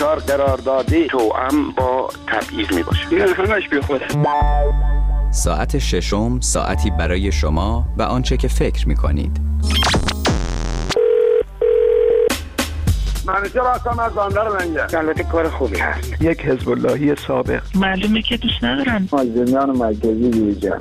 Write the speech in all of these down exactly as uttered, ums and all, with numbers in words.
بسیار قراردادی توأم با تبعیض می باشه. این همش بی خوده. ساعت ششم، ساعتی برای شما و آنچه که فکر می کنید. منیجر هستم از بندر منجر. البته کار خوبی هست. یک حزب اللهی سابق. معلومه که دوست ندارن. مازندران مرکزی دیجا.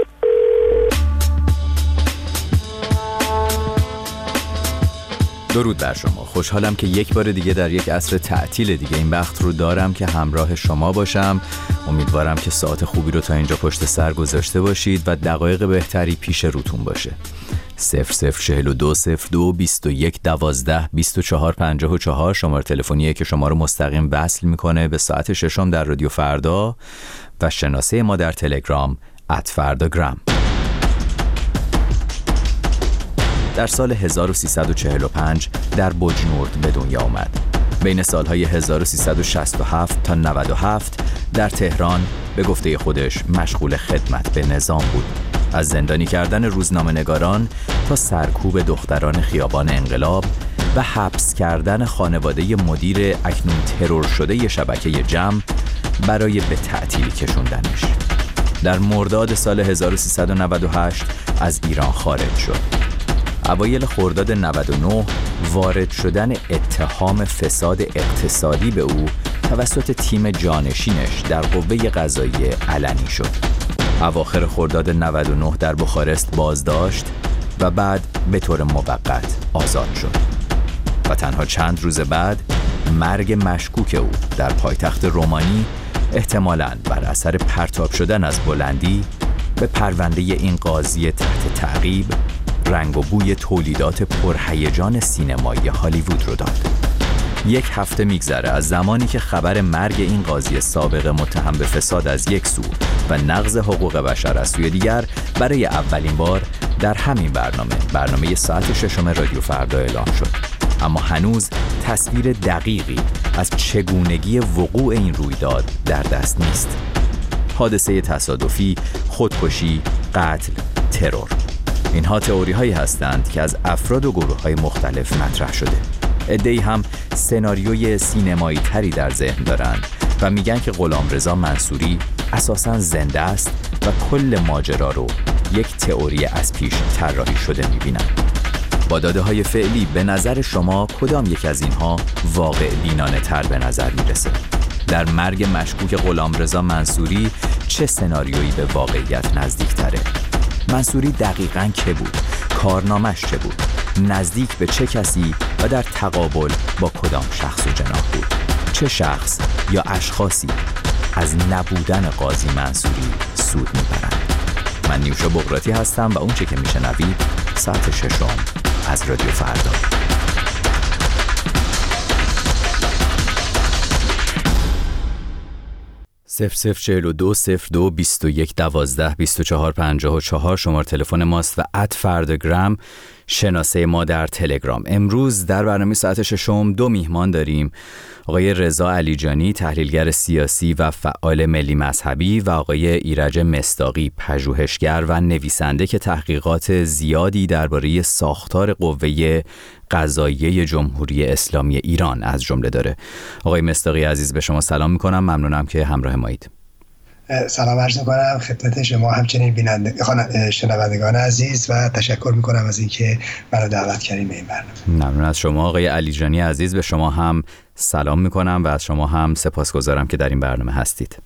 درود بر شما. خوشحالم که یک بار دیگه در یک عصر تعطیل دیگه این بخت رو دارم که همراه شما باشم. امیدوارم که ساعت خوبی رو تا اینجا پشت سر گذاشته باشید و دقایق بهتری پیش روتون باشه. صفر صفر چهل و دو صفر دو بیست و یک دوازده بیست و چهار پنجاه و چهار شماره تلفنیه که شما رو مستقیم وصل میکنه به ساعت ششم در رادیو فردا و شناسه ما در تلگرام ات فرداگرام. در سال هزار و سیصد و چهل و پنج در بوجنورد به دنیا آمد. بین سالهای هزار و سیصد و شصت و هفت تا نود و هفت در تهران به گفته خودش مشغول خدمت به نظام بود. از زندانی کردن روزنامه‌نگاران تا سرکوب دختران خیابان انقلاب و حبس کردن خانواده مدیر اکنون ترور شده شبکه جم برای به تعطیلی کشوندنش. در مرداد سال هزار و سیصد و نود و هشت از ایران خارج شد. اوایل خرداد نود و نه وارد شدن اتهام فساد اقتصادی به او توسط تیم جانشینش در قوه قضاییه علنی شد. اواخر خرداد نود و نه در بخارست بازداشت و بعد به طور موقت آزاد شد و تنها چند روز بعد مرگ مشکوک او در پایتخت رومانی احتمالاً بر اثر پرتاب شدن از بلندی به پرونده این قاضی تحت تعقیب رنگ و بوی تولیدات پرهیجان سینمایی هالیوود رو داد. یک هفته میگذره از زمانی که خبر مرگ این قاضی سابق متهم به فساد از یک سو و نقض حقوق بشر از سوی دیگر برای اولین بار در همین برنامه برنامه ساعت ششم رادیو فردا اعلام شد. اما هنوز تصویر دقیقی از چگونگی وقوع این رویداد در دست نیست. حادثه تصادفی، خودکشی، قتل، ترور. اینها تئوری هایی هستند که از افراد و گروه های مختلف مطرح شده. عده‌ای هم سناریوی سینمایی تری در ذهن دارند و میگن که غلامرضا منصوری اساساً زنده است و کل ماجرا رو یک تئوری از پیش طراحی شده میبینن. با داده های فعلی به نظر شما کدام یک از اینها واقع بینانه تر به نظر میرسه؟ در مرگ مشکوک غلامرضا منصوری چه سناریویی به واقعیت نزدیک تره؟ منصوری دقیقاً که بود؟ کارنامش چه بود؟ نزدیک به چه کسی و در تقابل با کدام شخص و جناح بود؟ چه شخص یا اشخاصی از نبودن قاضی منصوری سود میبرند؟ من نیوشا بغراتی هستم و اون چه که میشنوید ساعت ششم از رادیو فردا. صفر صفر چهل و دو صفر دو بیست و یک دوازده بیست و چهار پنجاه و چهار شماره تلفن ماست و ات فرداگرام شناسه ما در تلگرام. امروز در برنامه ساعت ششم دو میهمان داریم، آقای رضا علیجانی تحلیلگر سیاسی و فعال ملی مذهبی و آقای ایرج مصداقی پژوهشگر و نویسنده که تحقیقات زیادی درباره ساختار قوه قضاییه جمهوری اسلامی ایران از جمله داره. آقای مصداقی عزیز به شما سلام میکنم، ممنونم که همراه مایید. سلام عرض میکنم خدمت شما همچنین بیننده شنوندگان عزیز و تشکر میکنم از اینکه منو دعوت کردین به این برنامه. ممنون از شما. آقای علیجانی عزیز به شما هم سلام میکنم و از شما هم سپاسگزارم که در این برنامه هستید.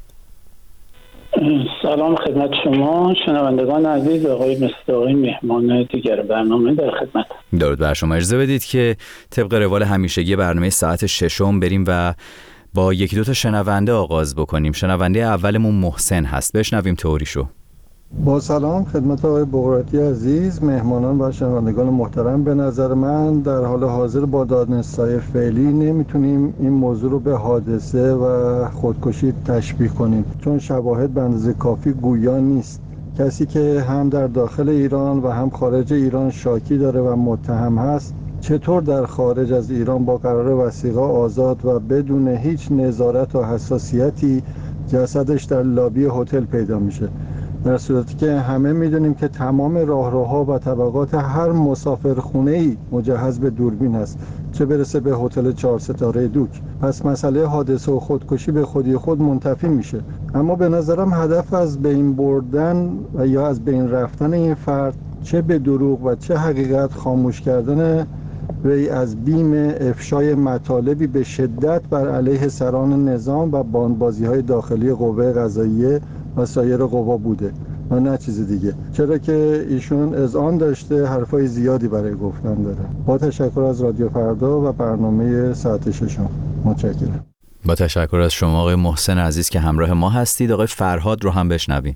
سلام خدمت شما شنوندگان عزیز، آقای مصداقی مهمان دیگر برنامه در خدمت. درود بر شما. اجازه بدید که طبق روال همیشگی برنامه ساعت ششم بریم و با یکی دو تا شنونده آغاز بکنیم. شنونده اولمون محسن هست، بشنویم تئوریشو. با سلام خدمت آقای بغراتی عزیز، مهمانان و شنوندگان محترم. به نظر من در حال حاضر با دادنستای فعلی نمیتونیم این موضوع رو به حادثه و خودکشی تشبیه کنیم، چون شواهد به اندازه کافی گویا نیست. کسی که هم در داخل ایران و هم خارج ایران شاکی داره و متهم هست، چطور در خارج از ایران با قرار وثیقه آزاد و بدون هیچ نظارت و حساسیتی جسدش در لابی هتل پیدا میشه؟ در صورتی که همه میدونیم که تمام راهروها و طبقات هر مسافرخونه‌ای مجهز به دوربین است، چه برسه به هتل چهار ستاره دوک. پس مسئله حادثه و خودکشی به خودی خود منتفی میشه. اما به نظرم هدف از بین بردن و یا از بین رفتن این فرد، چه به دروغ و چه حقیقت، خاموش کردن وی از بیم افشای مطالبی به شدت بر علیه سران نظام و باندبازی‌های داخلی قوه قضاییه و سایر قوا بوده و نه چیز دیگه. چرا که ایشون اذعان داشته، حرفای زیادی برای گفتن داره. با تشکر از رادیو فردا و برنامه ساعت ششم. متشکرم. با تشکر از شما آقای محسن عزیز که همراه ما هستید. آقای فرهاد رو هم بشنویم.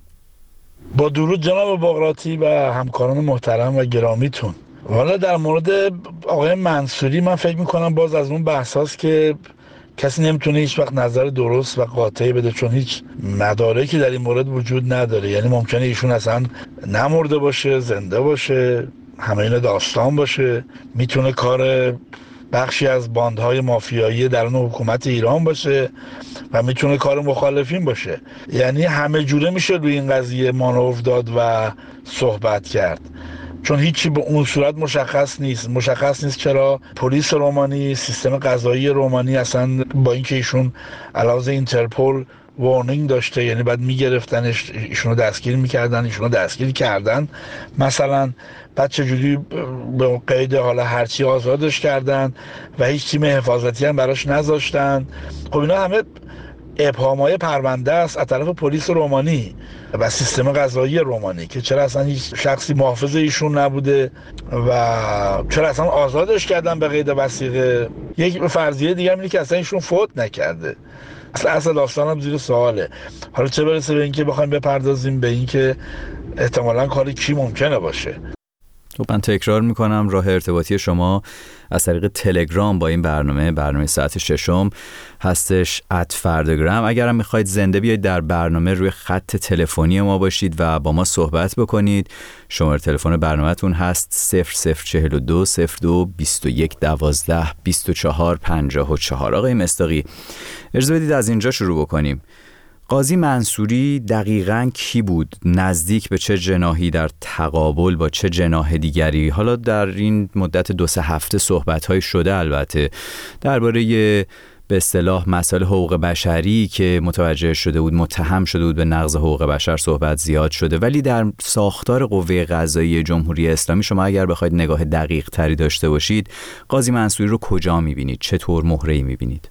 با درود جناب بغراتی و همکاران محترم و گرامیتون. والا در مورد آقای منصوری من فکر میکنم باز از اون بحث هاست که کسی نمیتونه هیچ وقت نظر درست و قاطعی بده، چون هیچ مدارکی در این مورد وجود نداره. یعنی ممکنه ایشون اصلا نمرده باشه، زنده باشه، همه اینا داستان باشه، میتونه کار بخشی از باندهای مافیایی درون حکومت ایران باشه و میتونه کار مخالفین باشه. یعنی همه جوره میشه روی این قضیه مانور داد و صحبت کرد، چون هیچی به اون صورت مشخص نیست. مشخص نیست چرا پلیس رومانی، سیستم قضایی رومانی اصلا با اینکه ایشون علاوه اینترپل وارنینگ داشته، یعنی بعد میگرفتنش، ایشونو دستگیر میکردن، ایشونو دستگیر کردن مثلا، بعد چجوری به قید حالا هرچی آزادش کردن و هیچ تیم حفاظتی هم براش نذاشتن. خب اینا همه ابهامای پرونده است از طرف پلیس رومانی و سیستم قضایی رومانی که چرا اصلا هیچ شخصی محافظ ایشون نبوده و چرا اصلا آزادش کردن به قید وثیقه. یک فرضیه دیگه هم اینه که اصلا ایشون فوت نکرده. اصلا اصل داستان هم زیر سواله. حالا چه برسه به اینکه بخوایم بپردازیم به اینکه احتمالاً کاری کی ممکنه باشه. خب من تکرار میکنم راه ارتباطی شما از طریق تلگرام با این برنامه برنامه ساعت ششم هستش ات فرداگرام. اگر هم میخواید زنده بیاید در برنامه روی خط تلفنی ما باشید و با ما صحبت بکنید، شماره تلفن برنامه‌تون هست صفر صفر چهل و دو صفر دو بیست و یک دوازده بیست و چهار پنجاه و چهار. آقای مصداقی اجازه بدید از اینجا شروع بکنیم. قاضی منصوری دقیقاً کی بود؟ نزدیک به چه جناحی در تقابل با چه جناح دیگری؟ حالا در این مدت دو سه هفته صحبت‌های شده البته درباره به اصطلاح مسائل حقوق بشری که متوجه شده بود، متهم شده بود به نقض حقوق بشر، صحبت زیاد شده. ولی در ساختار قوه قضاییه جمهوری اسلامی شما اگر بخواید نگاه دقیق تری داشته باشید، قاضی منصوری رو کجا می‌بینید؟ چطور مهره‌ای می‌بینید؟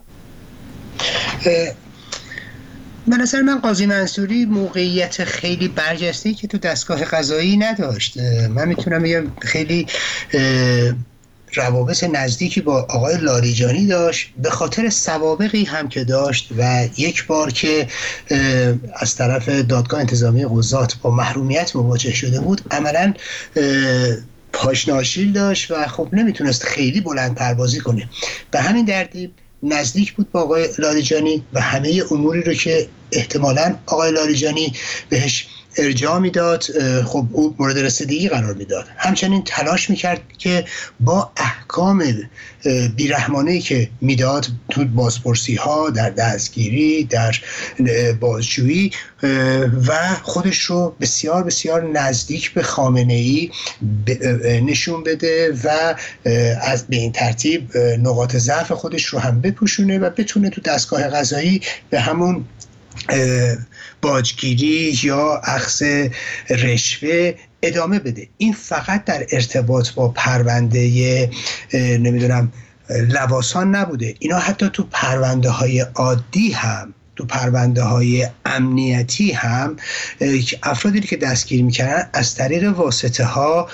به نظر من قاضی منصوری موقعیت خیلی برجسته‌ای که تو دستگاه قضایی نداشت. من میتونم بگم خیلی روابط نزدیکی با آقای لاریجانی داشت، به خاطر سوابقی هم که داشت و یک بار که از طرف دادگاه انتظامی قضات با محرومیت مواجه شده بود، عملاً پاشناشیل داشت و خب نمیتونست خیلی بلند پروازی کنه. به همین ترتیب نزدیک بود با آقای لاریجانی و همه اموری رو که احتمالاً آقای لاریجانی بهش ارجاع میداد خب او مورد رسیدگی قرار میداد. همچنین تلاش میکرد که با احکام بیرحمانه‌ای که میداد تو بازپرسی ها، در دستگیری، در بازجویی و خودش رو بسیار بسیار نزدیک به خامنه‌ای نشون بده و از به این ترتیب نقاط ضعف خودش رو هم بپوشونه و بتونه تو دستگاه قضایی به همون باجگیری یا اخذ رشوه ادامه بده. این فقط در ارتباط با پرونده نمیدونم لواسان نبوده، اینا حتی تو پرونده های عادی هم، تو پرونده های امنیتی هم افرادی که دستگیر میکنن از طریق واسطه ها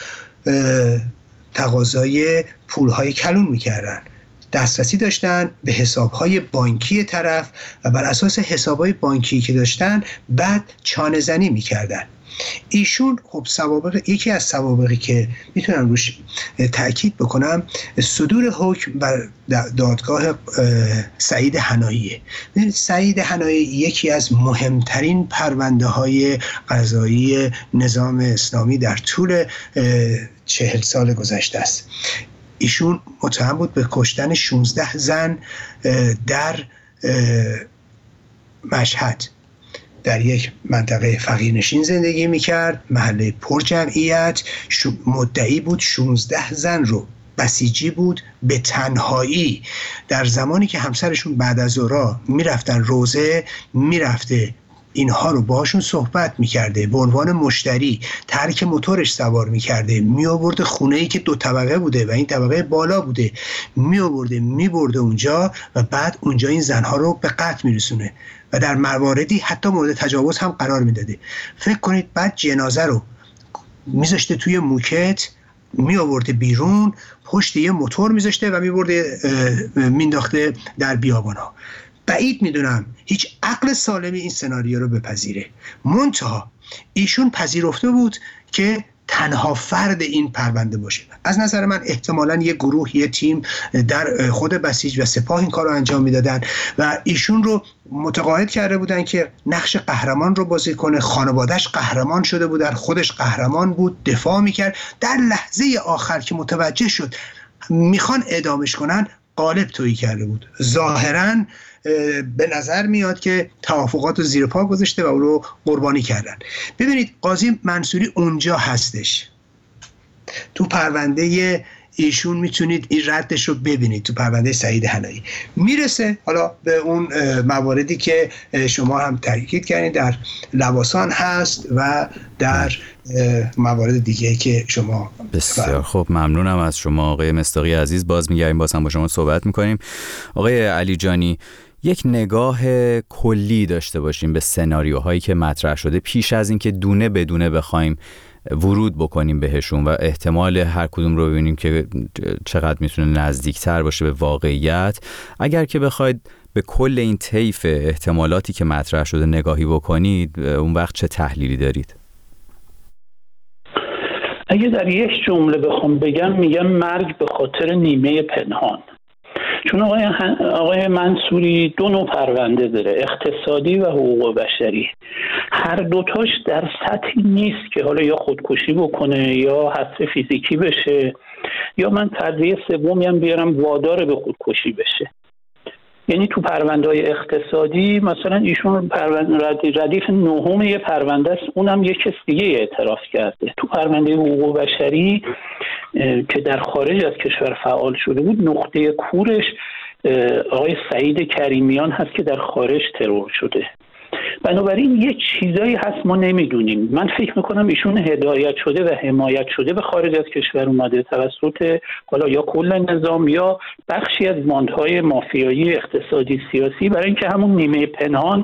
تقاضای پول های کلون میکردن، دسترسی داشتن به حساب‌های بانکی طرف و بر اساس حساب‌های بانکی که داشتن بعد چانه زنی می‌کردن. ایشون خب سوابق، یکی از سوابقی که میتونم روش تاکید بکنم صدور حکم بر دادگاه سعید حناییه. ببینید سعید حنایی یکی از مهمترین پرونده‌های قضایی نظام اسلامی در طول چهل سال گذشته است. ایشون متهم بود به کشتن شانزده زن در مشهد در یک منطقه فقیرنشین زندگی میکرد، محله پر جمعیت، مدعی بود شانزده زن رو بسیجی بود به تنهایی. در زمانی که همسرشون بعد از ظهر میرفتن روزه، میرفته اینها رو باهاشون صحبت میکرده، به عنوان مشتری ترک موتورش سوار میکرده، میآورده خونه‌ای که دو طبقه بوده و این طبقه بالا بوده، میآورده میبرده اونجا و بعد اونجا این زنها رو به قتل میرسونه و در مواردی حتی مورد تجاوز هم قرار میداده. فکر کنید بعد جنازه رو میذاشته توی موکت، میآورده بیرون، پشت یه موتور میذاشته و میبرده مینداخته در بیابان‌ها. بعید میدونم هیچ عقل سالمی این سناریو رو بپذیره. منتها ایشون پذیرفته بود که تنها فرد این پرونده باشه. از نظر من احتمالاً یه گروه، یه تیم در خود بسیج و سپاه این کار رو انجام میدادن و ایشون رو متقاعد کرده بودن که نقش قهرمان رو بازی کنه. خانواده‌اش قهرمان شده بودن، خودش قهرمان بود، دفاع میکرد. در لحظه آخر که متوجه شد میخوان اعدامش کنن، قالب تویی کرده بود. ظاهراً به نظر میاد که توافقات رو زیر پا گذاشته و او رو قربانی کردن. ببینید قاضی منصوری اونجا هستش، تو پرونده ایشون میتونید این ردش رو ببینید، تو پرونده سعید حنایی میرسه حالا به اون مواردی که شما هم تاکید کردین در لواسان هست و در موارد دیگه که شما. بسیار خب، ممنونم از شما آقای مصداقی عزیز. باز میگردیم، باز هم با شما صحبت میکنیم. آقای علیجانی، یک نگاه کلی داشته باشیم به سناریوهایی که مطرح شده پیش از اینکه دونه بدونه بخوایم ورود بکنیم بهشون و احتمال هر کدوم رو ببینیم که چقدر میتونه نزدیکتر باشه به واقعیت. اگر که بخواید به کل این طیف احتمالاتی که مطرح شده نگاهی بکنید، اون وقت چه تحلیلی دارید؟ اگه در یک جمله بخوام بگم، میگم مرگ به خاطر نیمه پنهان. چون آقای, آقای منصوری دو نوع پرونده داره، اقتصادی و حقوق بشری. هر دوتاش در سطحی نیست که حالا یا خودکشی بکنه یا حذف فیزیکی بشه یا من تدریه سومی هم بیارم وادار به خودکشی بشه. یعنی تو پرونده‌های اقتصادی مثلا ایشون پرونده ردیف نهم یه پرونده است، اونم یک کس دیگه اعتراف کرده. تو پرونده حقوق بشری که در خارج از کشور فعال شده بود، نقطه کورش آقای سعید کریمیان هست که در خارج ترور شده. بنابراین یه چیزایی هست ما نمیدونیم. من فکر میکنم ایشون هدایت شده و حمایت شده به خارج از کشور اومده توسط حالا یا کل نظام یا بخشی از باندهای مافیایی اقتصادی سیاسی، برای اینکه همون نیمه پنهان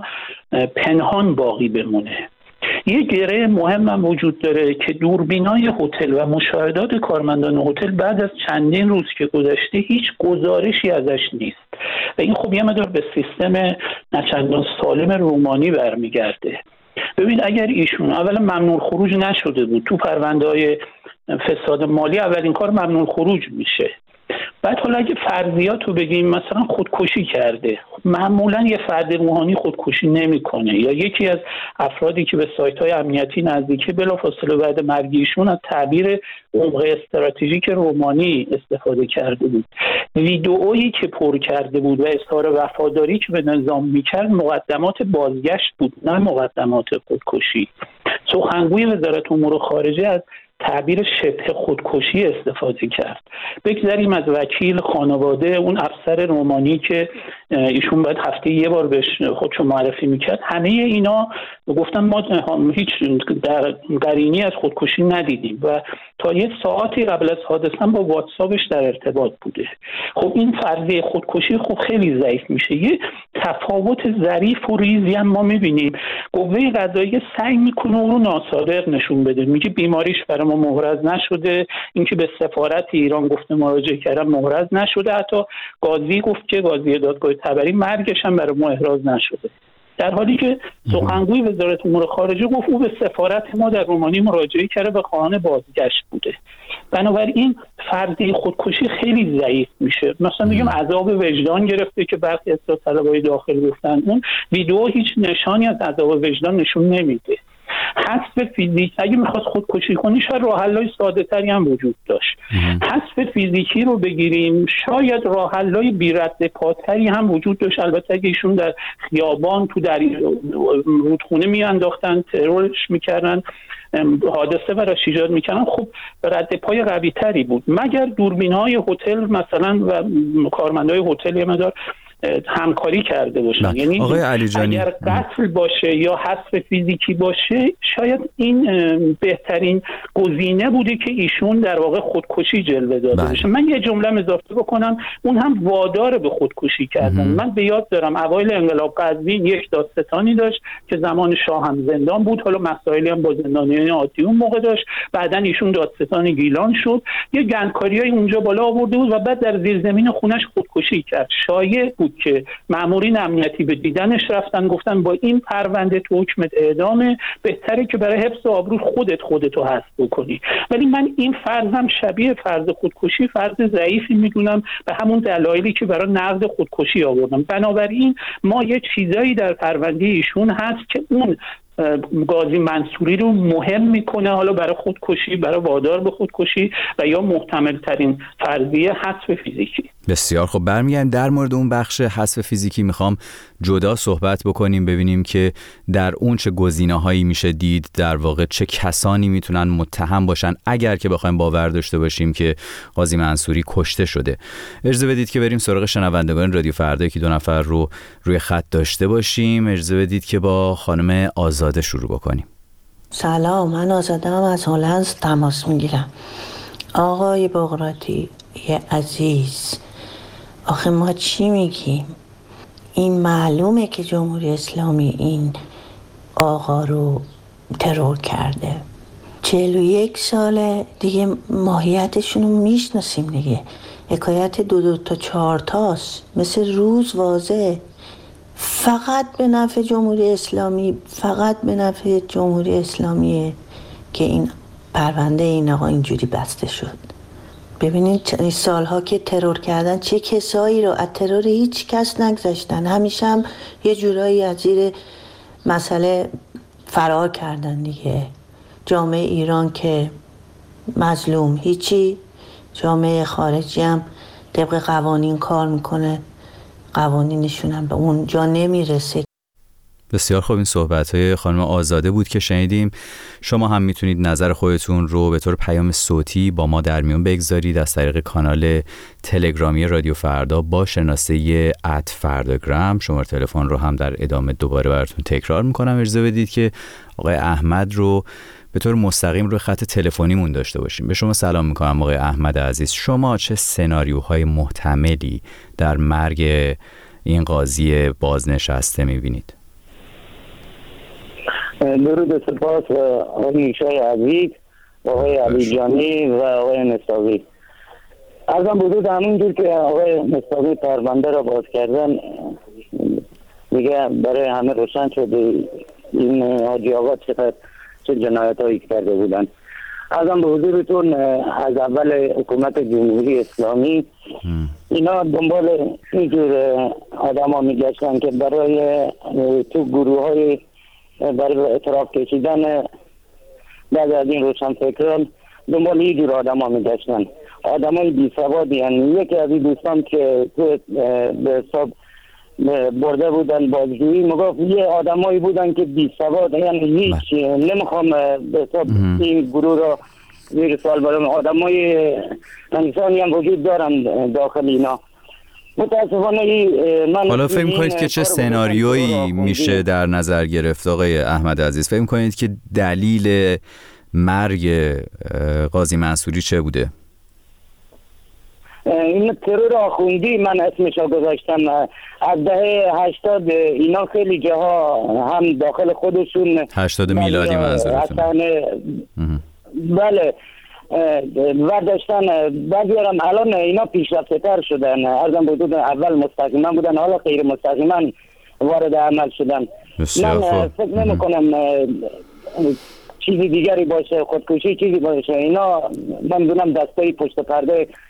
پنهان باقی بمونه. یه گره مهم هم وجود داره که دوربینای هتل و مشاهدات کارمندان هتل بعد از چندین روز که گذشته هیچ گزارشی ازش نیست و این خب یه مقدار به سیستم نچندان سالم رومانی برمیگرده. ببین اگر ایشون اولا ممنوع خروج نشده بود، تو پرونده‌های فساد مالی اولین کار ممنوع خروج میشه. بعد حالا اگه فرضیات رو بگیم، مثلا خودکشی کرده، معمولا یه فرد روحانی خودکشی نمیکنه یا یکی از افرادی که به سایت‌های امنیتی نزدیکه بلافاصله بعد مرگ ایشون از تعبیر عمق استراتژیک رومانی استفاده کرده بود. ویدئویی که پر کرده بود و اظهار وفاداری که به نظام میکرد مقدمات بازگشت بود، نه مقدمات خودکشی. سخنگوی وزارت امور خارجه از تعبیر شبه خودکشی استفاده کرد. بگذاریم از وکیل خانواده اون افسر رومانی که ایشون باید هفته یه بار بهش خودشو معرفی میکرد، همه اینا گفتن ما هیچ در قرینی از خودکشی ندیدیم و تا یه ساعتی قبل از حادثه با واتساپش در ارتباط بوده. خب این فرضیه خودکشی خب خیلی ضعیف میشه. یه تفاوت ظریف و ریزی هم ما میبینیم. قوه قضاییه سعی میکنه اون رو ناصادق نشون بده، میگه بیماریش برای ما محرز نشده، اینکه به سفارت ایران گفته مراجعه کردم محرز نشده، حتی قاضی گفت که قاضی دادگاه تبری مرگش هم برای ما احراز نشده، در حالی که سخنگوی وزارت امور خارجه گفت او به سفارت ما در رومانی مراجعه کرده و خواهان بازگشت بوده. بنابراین فرضیه خودکشی خیلی ضعیف میشه. مثلا میگم عذاب وجدان گرفته که برخی اصلاح طلبای داخل گفتن، اون ویدیو هیچ نشانی از عذاب وجدان نشون نمیده. حذف فیزیک اگه میخواست خودکشی کنی شاید راه حل‌های ساده‌تری هم وجود داشت. حذف فیزیکی رو بگیریم شاید راه حل‌های بی رد پاتری هم وجود داشت. البته اگه ایشون در خیابان تو در رودخونه میانداختن ترورش میکردن حادثه براش ایجاد میکنن خب رد پای قوی تری بود مگر دوربین‌های هتل مثلا و کارمندای هتل یه مقدار همکاری کرده باشن. یعنی آقای علیجانی اگر قتل باشه یا حذف فیزیکی باشه شاید این بهترین گزینه بوده که ایشون در واقع خودکشی جلوه داده باشه. من یه جمله اضافه بکنم اون هم وادار به خودکشی کردن. من به یاد دارم اوایل انقلاب قزوین یک دادستانی داشت که زمان شاه هم زندان بود، حالا مسائلی هم با زندانیان عادی اون موقع داشت، بعدن ایشون دادستان گیلان شد، یه گندکاریای اونجا بالا آورده بود و بعد در زیرزمین خونش خودکشی کرد. شایع بود که مامورین امنیتی به دیدنش رفتن گفتن با این پرونده تو حکمت اعدامه، بهتره که برای حفظ آبرو خودت خودتو حذف بکنی. ولی من این فرضم شبیه فرض خودکشی فرض ضعیفی میدونم به همون دلایلی که برای نقد خودکشی آوردم. بنابراین ما یه چیزایی در پرونده ایشون هست که اون قاضی منصوری رو مهم میکنه حالا برای خودکشی، برای وادار به خودکشی و یا محتمل ترین فرضیه حذف فیزیکی. بسیار خب برمیگردیم در مورد اون بخش حذف فیزیکی میخوام جدا صحبت بکنیم ببینیم که در اون چه گزینه‌هایی میشه دید، در واقع چه کسانی میتونن متهم باشن اگر که بخوایم باور داشته باشیم که قاضی منصوری کشته شده. اجازه بدید که بریم سراغ شنوندگان رادیو فردا که دو نفر رو روی خط داشته باشیم. اجازه بدید که با خانم آزاده شروع بکنیم. سلام، من آزاده هم از هلند تماس میگیرم. آقای بغراتی عزیز، آخه ما چی میگیم؟ این معلومه که جمهوری اسلامی این آقا رو ترور کرده. چهل و یک ساله دیگه ماهیتشون رو میشناسیم دیگه. حکایت دو دو تا چهار تاست، مثل روز واضح. فقط به نفع جمهوری اسلامی فقط به نفع جمهوری اسلامیه که این پرونده این آقا اینجوری بسته شد. ببینید سالها که ترور کردن چه کسایی رو از ترور هیچ کس نگذاشتن، همیشه هم یه جورایی از زیر مسئله فرار کردن دیگه. جامعه ایران که مظلوم هیچی، جامعه خارجی هم طبق قوانین کار میکنه، قوانینشون هم به اون جا نمیرسه. بسیار خوب، این صحبت‌های خانم آزاده بود که شنیدیم. شما هم میتونید نظر خودتون رو به طور پیام صوتی با ما در میون بگذارید از طریق کانال تلگرامی رادیو فردا با شناسه ات فرداگرام. شماره تلفن رو هم در ادامه دوباره براتون تکرار میکنم. اجازه بدید که آقای احمد رو به طور مستقیم روی خط تلفنیمون داشته باشیم. به شما سلام میکنم آقای احمد عزیز. شما چه سناریوهای محتملی در مرگ این قاضی بازنشسته میبینید؟ درود سپاس آقای نیشای عزیز، آقای علیجانی و آقای نستاقی. ارزم بزرگ همونجور که آقای نستاقی پرونده را باز کردن دیگه برای همه روشن شده این حاجی آقا چقدر چه جنایت هایی کرده بودن. ارزم به حضورتون از اول حکومت جمهوری اسلامی اینا دنبال اینجور آدم ها میگشتن که برای تو گروه های برای اعتراف کشیدن بعد از این روشن فکران دنبال یه جور آدم ها میگشتن. آدم های بی سوادی، یعنی یکی از این دوستان که تو به حساب برده بودن بازجویی مگفت یه آدم هایی بودن که بی سواد، یعنی هیچ نمیخوام به حساب این گروه را زیر سوال برم. آدم های انسانی هم وجود دارن داخل اینا. متاسفانه من حالا فکر می‌کنید که چه سناریویی میشه در نظر گرفت آقای احمد عزیز؟ فکر می‌کنید که دلیل مرگ قاضی منصوری چه بوده؟ این ترور آخوندی من اسمشو گذاشتم. از دهه هشتاد اینا خیلی جاها هم داخل خودشون هشتاد میلادی منظورتون؟ بله و داشتن بعضی هم الان اینا پیشرفته تر شدن. ارزم بودن اول مستقیما بودن حالا غیر مستقیما وارد عمل شدن. من فکر نمی کنم چیزی دیگری باشه، خودکشی چیزی باشه. اینا من دونم دستایی پشت پرده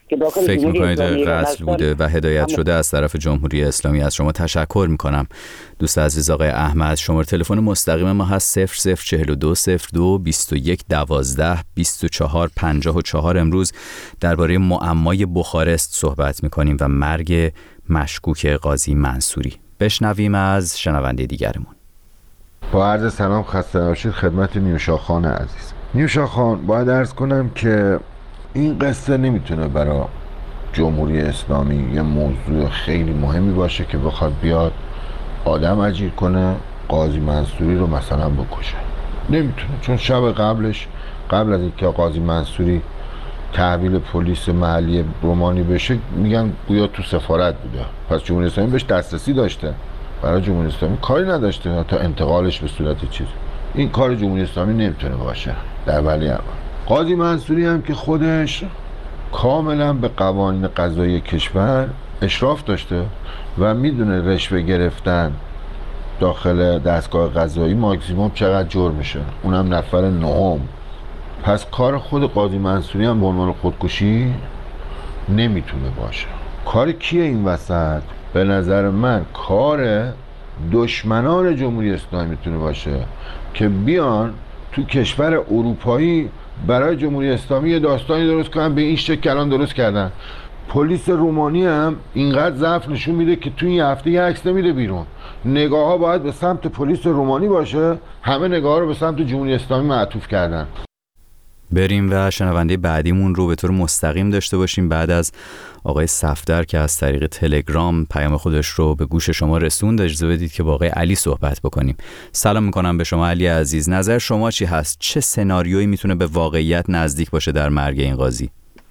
که داخل فکر جمهوری میکنید اسلامی قتل بوده و هدایت شده از طرف جمهوری اسلامی. از شما تشکر میکنم. دوست عزیز آقای احمد، شماره تلفن مستقیم ما هست صفر صفر چهل و دو صفر دو بیست و یک دوازده بیست و چهار پنجاه و چهار. امروز درباره معمای بخارست صحبت میکنیم و مرگ مشکوک قاضی منصوری. بشنویم از شنونده دیگرمون. با عرض سلام خسته نباشید خدمت نیوشا خان عزیز. نیوشا خان، باید عرض کنم که این قصه نمیتونه برای جمهوری اسلامی یه موضوع خیلی مهمی باشه که بخواد بیاد آدم اجیر کنه قاضی منصوری رو مثلا بکشه. نمیتونه، چون شب قبلش قبل از اینکه قاضی منصوری تحویل پلیس محلی رومانی بشه میگن گویا تو سفارت بوده، پس جمهوری اسلامی بهش دسترسی داشته. برای جمهوری اسلامی کاری نداشته تا انتقالش به صورت چیز. این کار جمهوری اسلامی نمیتونه باشه در ولی اول. قاضی منصوری هم که خودش کاملا به قوانین قضایی کشور اشراف داشته و میدونه رشوه گرفتن داخل دستگاه قضایی ماکسیموم چقدر جرم میشه، اونم نفر نهم. پس کار خود قاضی منصوری هم به عنوان خودکشی نمیتونه باشه. کار کیه این وسط؟ به نظر من کار دشمنان جمهوری اسلامی میتونه باشه که بیان تو کشور اروپایی برای جمهوری اسلامی یه داستانی درست کنن به این شکل الان درست کردن. پلیس رومانی هم اینقدر ضعف نشون میده که تو این هفته یه عکس نمیده بیرون. نگاه ها باید به سمت پلیس رومانی باشه، همه نگاه ها رو به سمت جمهوری اسلامی معطوف کردن. بریم و شنونده بعدیمون رو به طور مستقیم داشته باشیم بعد از آقای صفدر که از طریق تلگرام پیام خودش رو به گوش شما رسوند. اجازه بدید که با آقای علی صحبت بکنیم. سلام میکنم به شما علی عزیز. نظر شما چی هست؟ چه سناریویی میتونه به واقعیت نزدیک باشه در مرگ این قاضی؟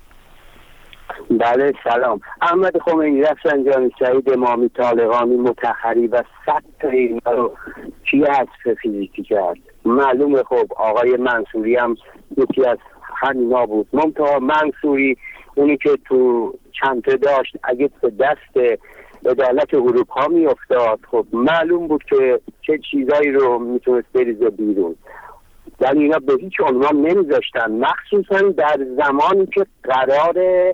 بله سلام. احمد خمینی، رفسنجانی، سعید امامی، طالقانی، مطهری و صد تا اینا رو کی حذف فیزیکی کرد؟ معلومه. خب آقای منصوری هم یکی از همینا بود. منتها منصوری اونی که تو چنته داشت اگه به دست عدالت اروپا می افتاد خب معلوم بود که چه چیزایی رو میتونست بریزه بیرون، ولی اینا به هیچ عنوان نمیذاشتن، مخصوصا در زمانی که قرار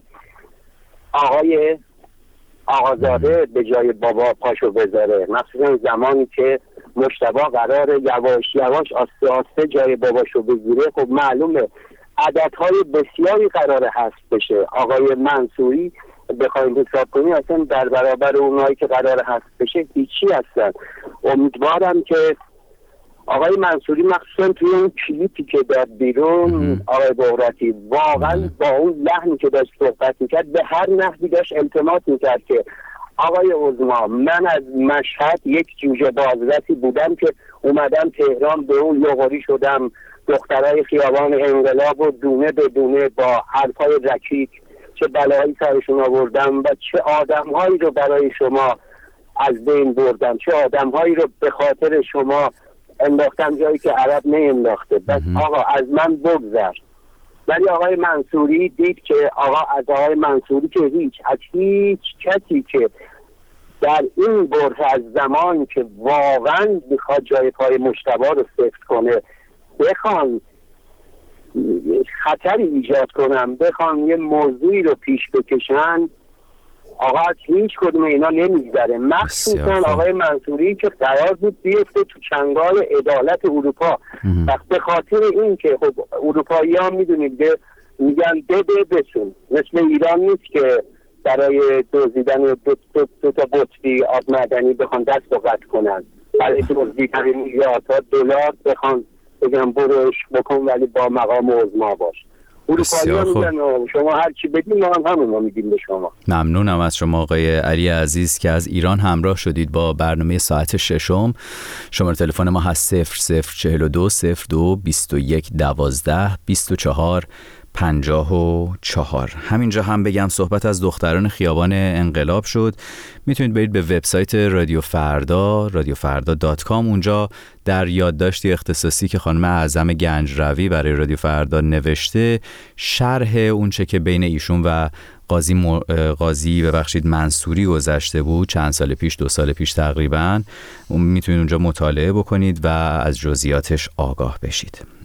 آقای آقازاده به جای بابا پاشو بذاره، مخصوصا زمانی که مجتبی قرار یواش یواش آسته آسته جای باباشو بگیره. خب معلومه عددهای بسیاری قرار حذف بشه. آقای منصوری بخوایم حساب کنیم اصلا در برابر اونایی که قرار حذف بشه هیچی هستن. امیدوارم که آقای منصوری مخصوصا توی اون کلیپی که داد بیرون آقای بغراتی واقعا با اون لحنی که داشت صحبت میکرد به هر نحوی داشت التماس میکرد که آقای عظما، من از مشهد یک جوجه بازرسی بودم که اومدم تهران، به اون یغوری شدم، دخترای خیابان انقلاب و دونه به دونه با حرفای رکیک چه بلایی سرشون آوردم و چه آدمهایی رو برای شما از بین بردم، چه آدمهایی رو به خاطر شما انداختم جایی که عرب نه انداخته. بس آقا از من بگذر. ولی آقای منصوری دید که آقا از آقای منصوری که هیچ از هیچ کسی که در این بره از زمانی که واقعا میخواد جای پای مجتبی رو سفت کنه بخوان خطری ایجاد کنم، بخوان یه موضوعی رو پیش بکشن، آقا از هیچ کدوم اینا نمیگذره. مخصوصا آقای منصوری که قرار بود بیفته تو چنگال عدالت اروپا و به خاطر این که خب اروپایی ها میدونید میگن بده بسون، مثل ایران نیست که برای دزدیدن دو, دو, دو تا بطری آب معدنی بخوان دست و قطع کنن، برای دزدیدن میلیاردها دلار بخوان بگم بروش بکن ولی با مقام عظما باش. بسیار خوب. شما هر چی بدین ما هم همون رو میدیم به شما. ممنونم از شما آقای علی عزیز که از ایران همراه شدید با برنامه ساعت ششم. شماره تلفن ما هست صفر صفر چهل و دو صفر دو بیست و یک دوازده بیست و چهار پنجاه و چهار. همینجا هم بگم صحبت از دختران خیابان انقلاب شد. میتونید برید به وبسایت رادیو فردا رادیو فردا دات کام. اونجا در یادداشتی اختصاصی که خانم اعظم گنجروی برای رادیو فردا نوشته شرح اونچه که بین ایشون و قاضی م... قاضی ببخشید منصوری گذشته بود چند سال پیش، دو سال پیش تقریبا، میتونید اونجا مطالعه بکنید و از جزئیاتش آگاه بشید.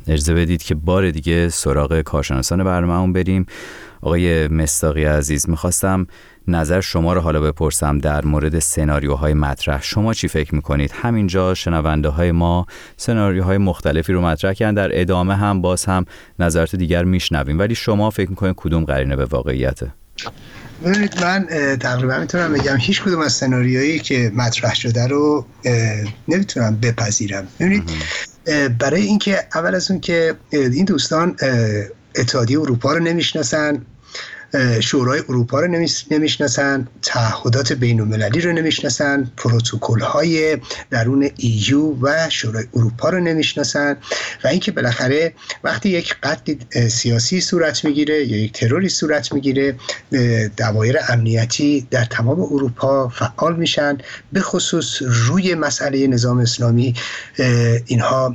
اجازه بدید که بار دیگه سراغ کارشناسان برنامه‌مون بریم. آقای مصداقی عزیز، میخواستم نظر شما رو حالا بپرسم در مورد سناریوهای مطرح. شما چی فکر میکنید؟ همینجا شنونده های ما سناریوهای مختلفی رو مطرح کردن، در ادامه هم باز هم نظرات دیگر میشنویم، ولی شما فکر میکنید کدوم قرینه به واقعیته؟ ببینید، من تقریبا میتونم بگم هیچ کدوم از سناریوهایی که مطرح شده رو نمیتونم بپذیرم. ببینید، برای اینکه اول از اون که این دوستان اتحادیه اروپا رو نمیشناسن، شورای اروپا رو نمیشناسن، تعهدات بین المللی رو نمیشناسن، پروتکل های درون ایو و شورای اروپا رو نمیشناسن و اینکه بالاخره وقتی یک قتل سیاسی صورت میگیره یا یک تروری صورت میگیره، دوایر امنیتی در تمام اروپا فعال میشن، به خصوص روی مسئله نظام اسلامی اینها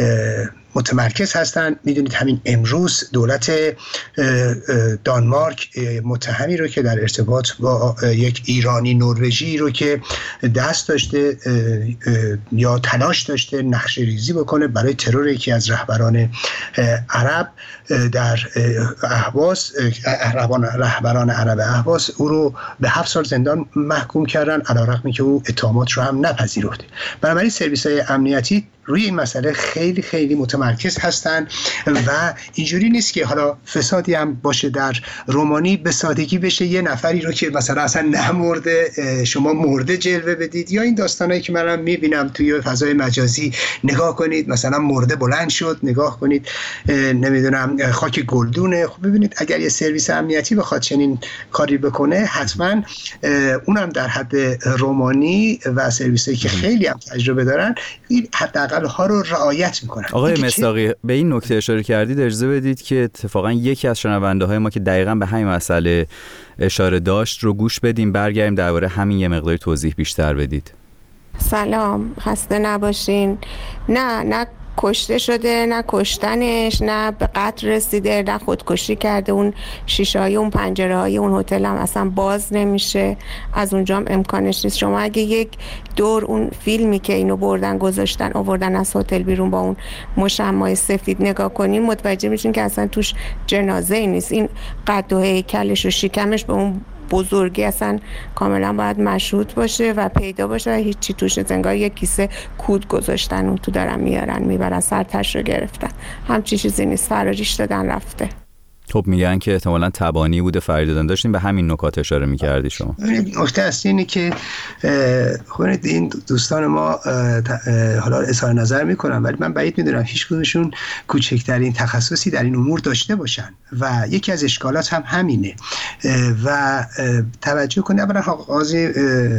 متمرکز هستن. میدونید همین امروز دولت دانمارک متهمی رو که در ارتباط با یک ایرانی نروژی رو که دست داشته یا تلاش داشته نقشه ریزی بکنه برای ترور یکی از رهبران عرب در اهواز، رهبران عرب اهواز، او رو به هفت سال زندان محکوم کردن، علی‌رغم که او اتهامات رو هم نپذیرفته. بنابراین سرویس‌های امنیتی روی این مسئله خیلی خیلی متمرکز هستن و اینجوری نیست که حالا فسادی هم باشه در رومانی به سادگی بشه یه نفری رو که مثلا اصلا نمرده شما مرده جلوه بدید، یا این داستانایی که منم میبینم توی فضای مجازی، نگاه کنید مثلا مرده بلند شد، نگاه کنید نمیدونم خاک گلدونه. خب ببینید، اگر یه سرویس امنیتی بخواد چنین کاری بکنه، حتما اونم در حد رومانی و سرویسایی که خیلی هم تجربه دارن این حداقل ها رو رعایت میکنن. آقای مصداقی، به این نکته اشاره کردید، اجازه بدید که اتفاقا یکی از شنونده های ما که دقیقاً به همین مسئله اشاره داشت رو گوش بدیم، برگردیم درباره همین یه مقدار توضیح بیشتر بدید. سلام، خسته نباشین. نه نه کشته شده، نه کشتنش، نه به قتل رسیده، نه خودکشی کرده. اون شیشه‌های اون پنجره های اون هتل هم اصلا باز نمیشه، از اونجا هم امکانش نیست. شما اگه یک دور اون فیلمی که اینو بردن گذاشتن آوردن از هتل بیرون با اون مشمع سفید نگاه کنین، متوجه میشین که اصلا توش جنازه ای نیست. این قد و هیکلش و شکمش به اون بزرگی اصلا کاملا باید مشروط باشه و پیدا باشه و هیچی توش نیست. انگار یک کیسه کود گذاشتن اون تو، دارن میارن میبرن، سرتش رو گرفتن. همچی چیزی نیست، فراریش دادن رفته. خب میگن که احتمالاً تبانی بوده، فراری دادن. داشتیم به همین نکات اشاره میکردی شما. نکته اصلی اینه که خب این دوستان ما حالا اظهار نظر میکنن، ولی من بعید میدونم هیچ کدومشون کوچکترین تخصصی در این امور داشته باشن و یکی از اشکالات هم همینه. و توجه کنید، اولا قاضی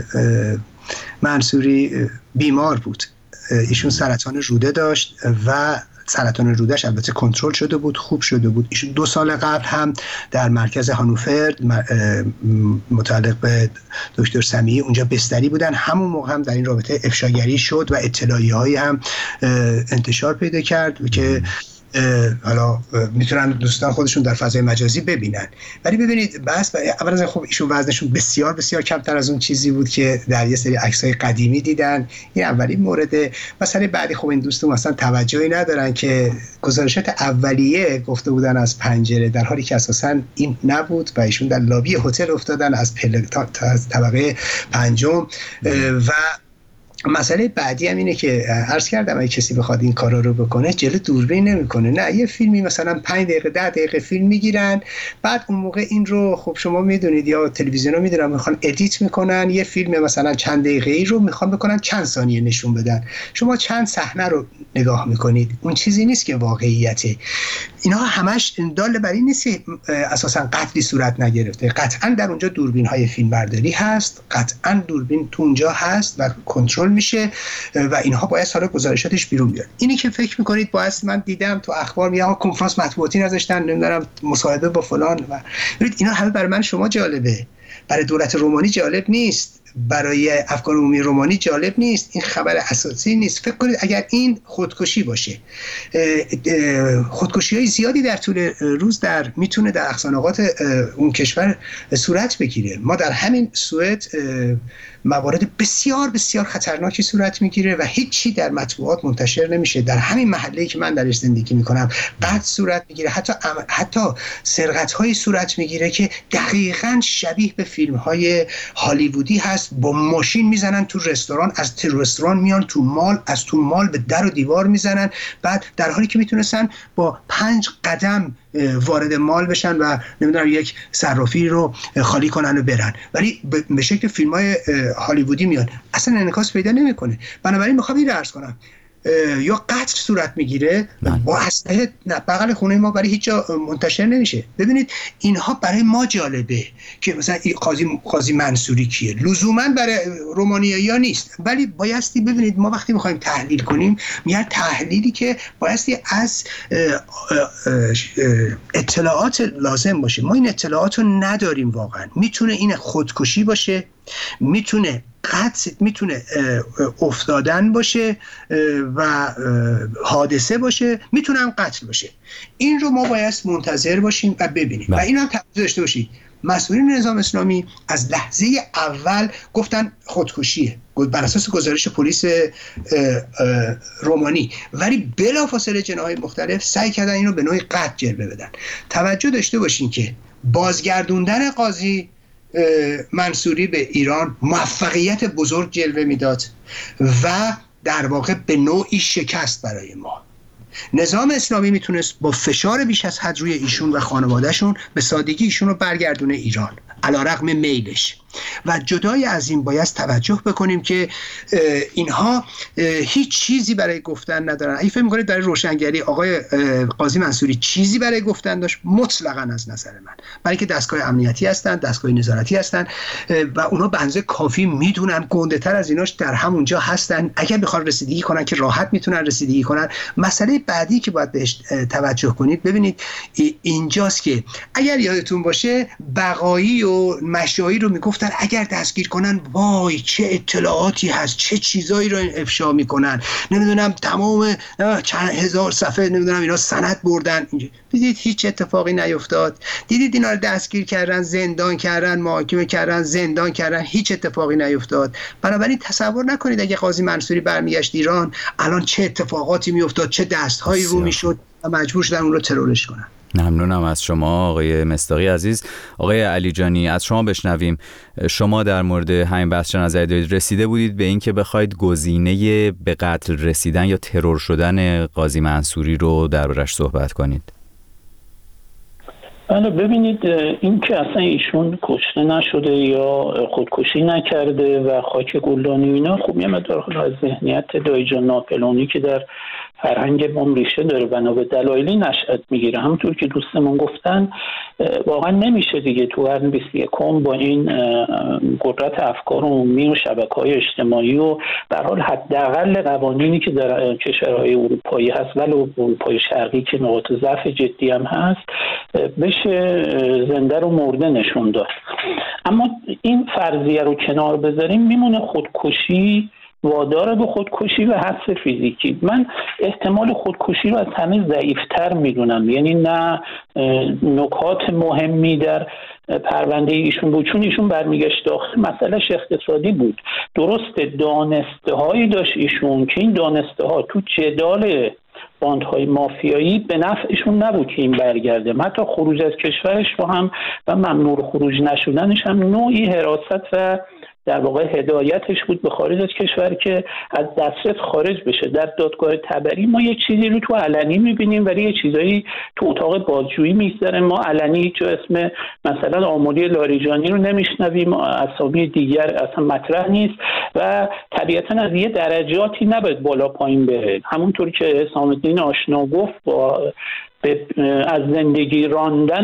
منصوری بیمار بود، ایشون سرطان روده داشت و سرطان رودش البته کنترل شده بود، خوب شده بود. ایشون دو سال قبل هم در مرکز هانوفر متعلق به دکتر سمیعی اونجا بستری بودن، همون موقع هم در این رابطه افشاگری شد و اطلاعیه‌هایی هم انتشار پیدا کرد که حالا میتونن دوستان خودشون در فضای مجازی ببینن. ولی ببینید بس اولا از خب ایشون وزنشون بسیار بسیار کمتر از اون چیزی بود که در یه سری عکسای قدیمی دیدن. این اولین مورد. مسئله بعدی، خب این دوستان مثلا توجهی ندارن که گزارشات اولیه گفته بودن از پنجره، در حالی که اساسا این نبود و ایشون در لابی هتل افتادن از پله تا از طبقه پنجم. و مسئله بعدی هم اینه که عرض کردم اگه کسی بخواد این کارا رو بکنه جلو دوربین نمیکنه، نه یه فیلمی مثلا پنج دقیقه ده دقیقه فیلم میگیرن، بعد اون موقع این رو خب شما میدونید یا تلویزیونا میدونن میخوان ادیت میکنن، یه فیلم مثلا چند دقیقه‌ای رو میخوان بکنن چند ثانیه نشون بدن، شما چند صحنه رو نگاه میکنید، اون چیزی نیست که واقعیته. اینها همش دال بر این نیست که اساسا قتلی صورت نگرفته. قطعا در اونجا دوربین های فیلم برداری هست، قطعا دوربین تو اونجا هست و کنترل میشه و اینها باید حالا گزارشاتش بیرون بیاد. اینی که فکر میکنید باید، من دیدم تو اخبار میگن کنفرانس مطبوعاتی نذاشتن، نمیدونم مصاحبه با فلان، و ببینید اینا همه برای من شما جالبه، برای دولت رومانی جالب نیست، برای افکار عمومی رومانی جالب نیست، این خبر اساسی نیست. فکر کنید اگر این خودکشی باشه، خودکشی های زیادی در طول روز در میتونه در اقصانقاط اون کشور صورت بگیره. ما در همین سوئد موارد بسیار بسیار خطرناکی صورت میگیره و هیچی در مطبوعات منتشر نمیشه. در همین محله‌ای که من درش زندگی میکنم قتل صورت میگیره، حتی حتی سرقت‌های صورت میگیره که دقیقاً شبیه به فیلم‌های هالیوودی هست. با ماشین میزنن تو رستوران، از تو رستوران میان تو مال، از تو مال به در و دیوار میزنن، بعد در حالی که میتونستن با پنج قدم وارد مال بشن و نمیدونم یک صرافی رو خالی کنن و برن، ولی به شکل فیلم‌های هالیوودی میاد، اصلا انعکاس پیدا نمیکنه. بنابراین میخوام این عرض کنم یا قتل صورت میگیره با اسلحه بغل خونه ما برای هیچ جا منتشر نمیشه. ببینید اینها برای ما جالبه که مثلا قاضی قاضی منصوری کیه، لزوما برای رومانیایی‌ها نیست، ولی بایستی ببینید ما وقتی میخوایم تحلیل کنیم میگن تحلیلی که بایستی از اطلاعات لازم باشه. ما این اطلاعات رو نداریم واقعا. میتونه این خودکشی باشه، میتونه قتل، میتونه افتادن باشه و حادثه باشه، میتونه هم قتل باشه. این رو ما باید منتظر باشیم و ببینیم. و این هم توجه داشته باشید مسئولین نظام اسلامی از لحظه اول گفتن خودکشیه بر اساس گزارش پلیس رومانی، ولی بلافاصله جناح‌های مختلف سعی کردن اینو به نوعی قتل جلوه بدن. توجه داشته باشین که بازگردوندن قاضی منصوری به ایران موفقیت بزرگ جلوه میداد و در واقع به نوعی شکست برای ما. نظام اسلامی میتونست با فشار بیش از حد روی ایشون و خانوادهشون به سادگی ایشون رو برگردونه ایران علیرغم میلش. و جدای از این باید توجه بکنیم که اینها هیچ چیزی برای گفتن ندارن. اگه فکر می‌کنید برای روشنگری آقای قاضی منصوری چیزی برای گفتن داشت، مطلقاً از نظر من، برای که دستگاه امنیتی هستن، دستگاه نظارتی هستن و اونا به اندازه کافی میدونن، گنده‌تر از ایناش در همونجا هستن. اگر بخوان رسیدگی کنن که راحت میتونن رسیدگی کنن. مسئله بعدی که باید بهش توجه کنید، ببینید اینجاست که اگر یادتون باشه بقایی و مشایی رو میگفتن اگر دستگیر کنن وای چه اطلاعاتی هست، چه چیزایی رو افشا میکنن، نمیدونم تمام چند هزار صفحه نمیدونم اینا سند بردن. دیدید هیچ اتفاقی نیفتاد. دیدید اینا رو دستگیر کردن، زندان کردن، محاکمه کردن، زندان کردن، هیچ اتفاقی نیفتاد. بنابراین تصور نکنید اگه قاضی منصوری برمیگشت ایران الان چه اتفاقاتی میافتاد، چه دستهایی رو میشد و مجبور شدن اون رو ترورش کنن. ممنونم از شما آقای مصداقی عزیز. آقای علیجانی از شما بشنویم. شما در مورد همین بحث چه نظری دارید؟ رسیده بودید به این که بخواید گزینه به قتل رسیدن یا ترور شدن قاضی منصوری رو دربارش صحبت کنید؟ بله ببینید این که اصلا ایشون کشته نشده یا خودکشی نکرده و خاک گلدانی اینا، خب یه مقدار از ذهنیت دایجان ناپلونی که در فرهنگ ما ریشه داره بنا به دلایلی نشأت میگیره. همونطور که دوستمون گفتن واقعا نمیشه دیگه تو قرن بیست و یکم با این قدرت افکار عمومی و شبکه‌های اجتماعی و به هر حال حداقل قوانینی که در کشورهای اروپایی هست ولی اروپای شرقی که نقاط ضعف جدی هم هست بشه زنده رو مرده نشون داد. اما این فرضیه رو کنار بذاریم میمونه خودکشی وادار به خودکشی و حس فیزیکی. من احتمال خودکشی رو از همه ضعیفتر میدونم، یعنی نه نکات مهمی در پرونده ایشون بود چون ایشون برمیگشت داخل، مسئلهش اقتصادی بود. درسته دانسته هایی داشت ایشون که این دانسته ها تو جدال باندهای مافیایی به نفعشون نبود که این برگرده. حتی خروج از کشورش رو هم و ممنوع خروج نشدنش هم نوعی حراست و در واقع هدایتش بود به خارج از کشور که از دسترس خارج بشه. در دادگاه تبری ما یه چیزی رو تو علنی میبینیم ولی یه چیزایی تو اتاق بازجویی میگذره. ما علنی هیچ اسم مثلا آملی لاریجانی رو نمیشنویم، اسامی دیگر اصلا مطرح نیست و طبیعتا از یه درجاتی نباید بالا پایین بره. همونطور که حسام الدین آشنا گفت با از زندگی راندن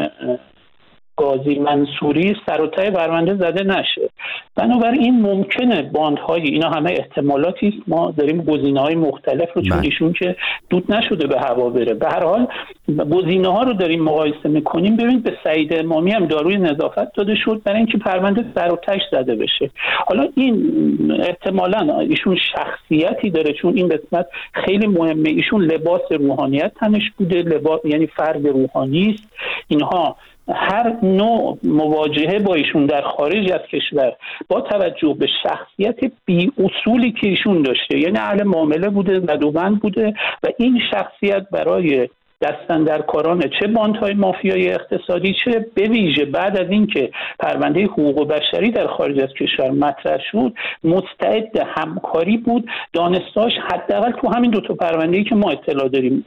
قاضی منصوری سر و ته پرونده زده نشه. بنابراین ممکنه باندهای اینا همه احتمالاتی است. ما داریم گزینه‌های مختلف رو چون ایشون که دود نشده به هوا بره. به هر حال گزینه‌ها رو داریم مقایسه می‌کنیم. ببینید به سعید امامی هم داروی نظافت داده شد برای اینکه پرونده سر و تهش زده بشه. حالا این احتمالاً ایشون شخصیتی داره چون این قسمت خیلی مهمه. ایشون لباس روحانیت تنش بوده، لباس یعنی فرد روحانی است. اینها هر نوع مواجهه با ایشون در خارج از کشور با توجه به شخصیت بی اصولی که ایشون داشته، یعنی اهل معامله بوده، زدوبند بوده و این شخصیت برای دستاندرکاران چه باندهای مافیای اقتصادی چه به ویژه بعد از اینکه پرونده حقوق بشری در خارج از کشور مطرح شد مستعد همکاری بود. دانستاش حداقل تو همین دو تا پرونده‌ای که ما اطلاع داریم،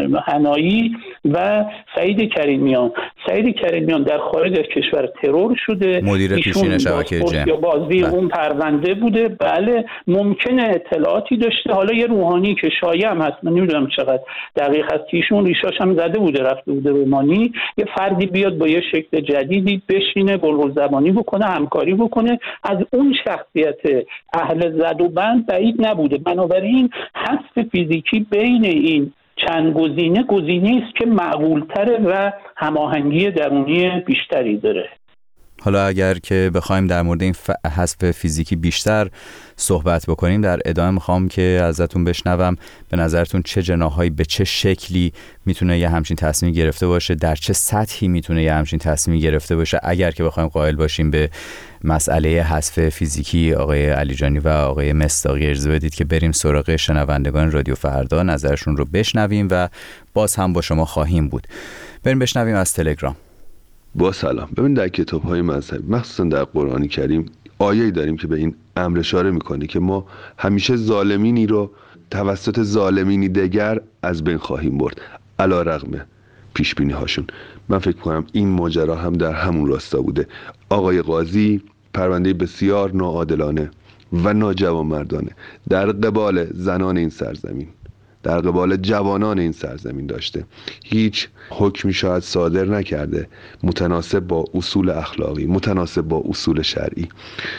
حنایی و سعید کریمیان سعید کریمیان در خارج از کشور ترور شده، مدیر پیشین شبکه جم یا بازی اون پرونده بوده. بله ممکنه اطلاعاتی داشته. حالا یه روحانی که شایع هم هست، من نمیدونم چقدر دقیق هست، که ایشون ریشاش هم زده بوده رفته بوده رومانی، یه فردی بیاد با یه شکل جدیدی بشینه بلبل زبانی بکنه، همکاری بکنه، از اون شخصیت اهل زد و بند بعید نبوده. بنابراین حذف فیزیکی بین این چند گزینه گزینه‌ای است که معقول‌تره و هماهنگی درونی بیشتری داره. حالا اگر که بخوایم در مورد این حذف فیزیکی بیشتر صحبت بکنیم، در ادامه میخوام که ازتون بشنوم به نظرتون چه جناحایی به چه شکلی میتونه یه همچین تصمیم گرفته باشه، در چه سطحی میتونه یه همچین تصمیم گرفته باشه. اگر که بخوایم قائل باشیم به مسئله حذف فیزیکی، آقای علیجانی و آقای مصداقی اجازه بدید که بریم سراغ شنوندگان رادیو فردا، نظرشون رو بشنویم و باز هم با شما خواهیم بود. بریم بشنویم از تلگرام. با سلام. ببین در کتاب‌های مذهبی مخصوصا در قرآن کریم آیه‌ای داریم که به این امر اشاره می‌کنه که ما همیشه ظالمینی رو توسط ظالمینی دیگر از بین خواهیم برد علی رغم پیش بینی هاشون. من فکر می‌کنم این ماجرا هم در همون راستا بوده. آقای قاضی پرونده بسیار ناعادلانه و ناجوانمردانه در قبال زنان این سرزمین، در قبال جوانان این سرزمین داشته. هیچ حکمی شاید صادر نکرده متناسب با اصول اخلاقی، متناسب با اصول شرعی.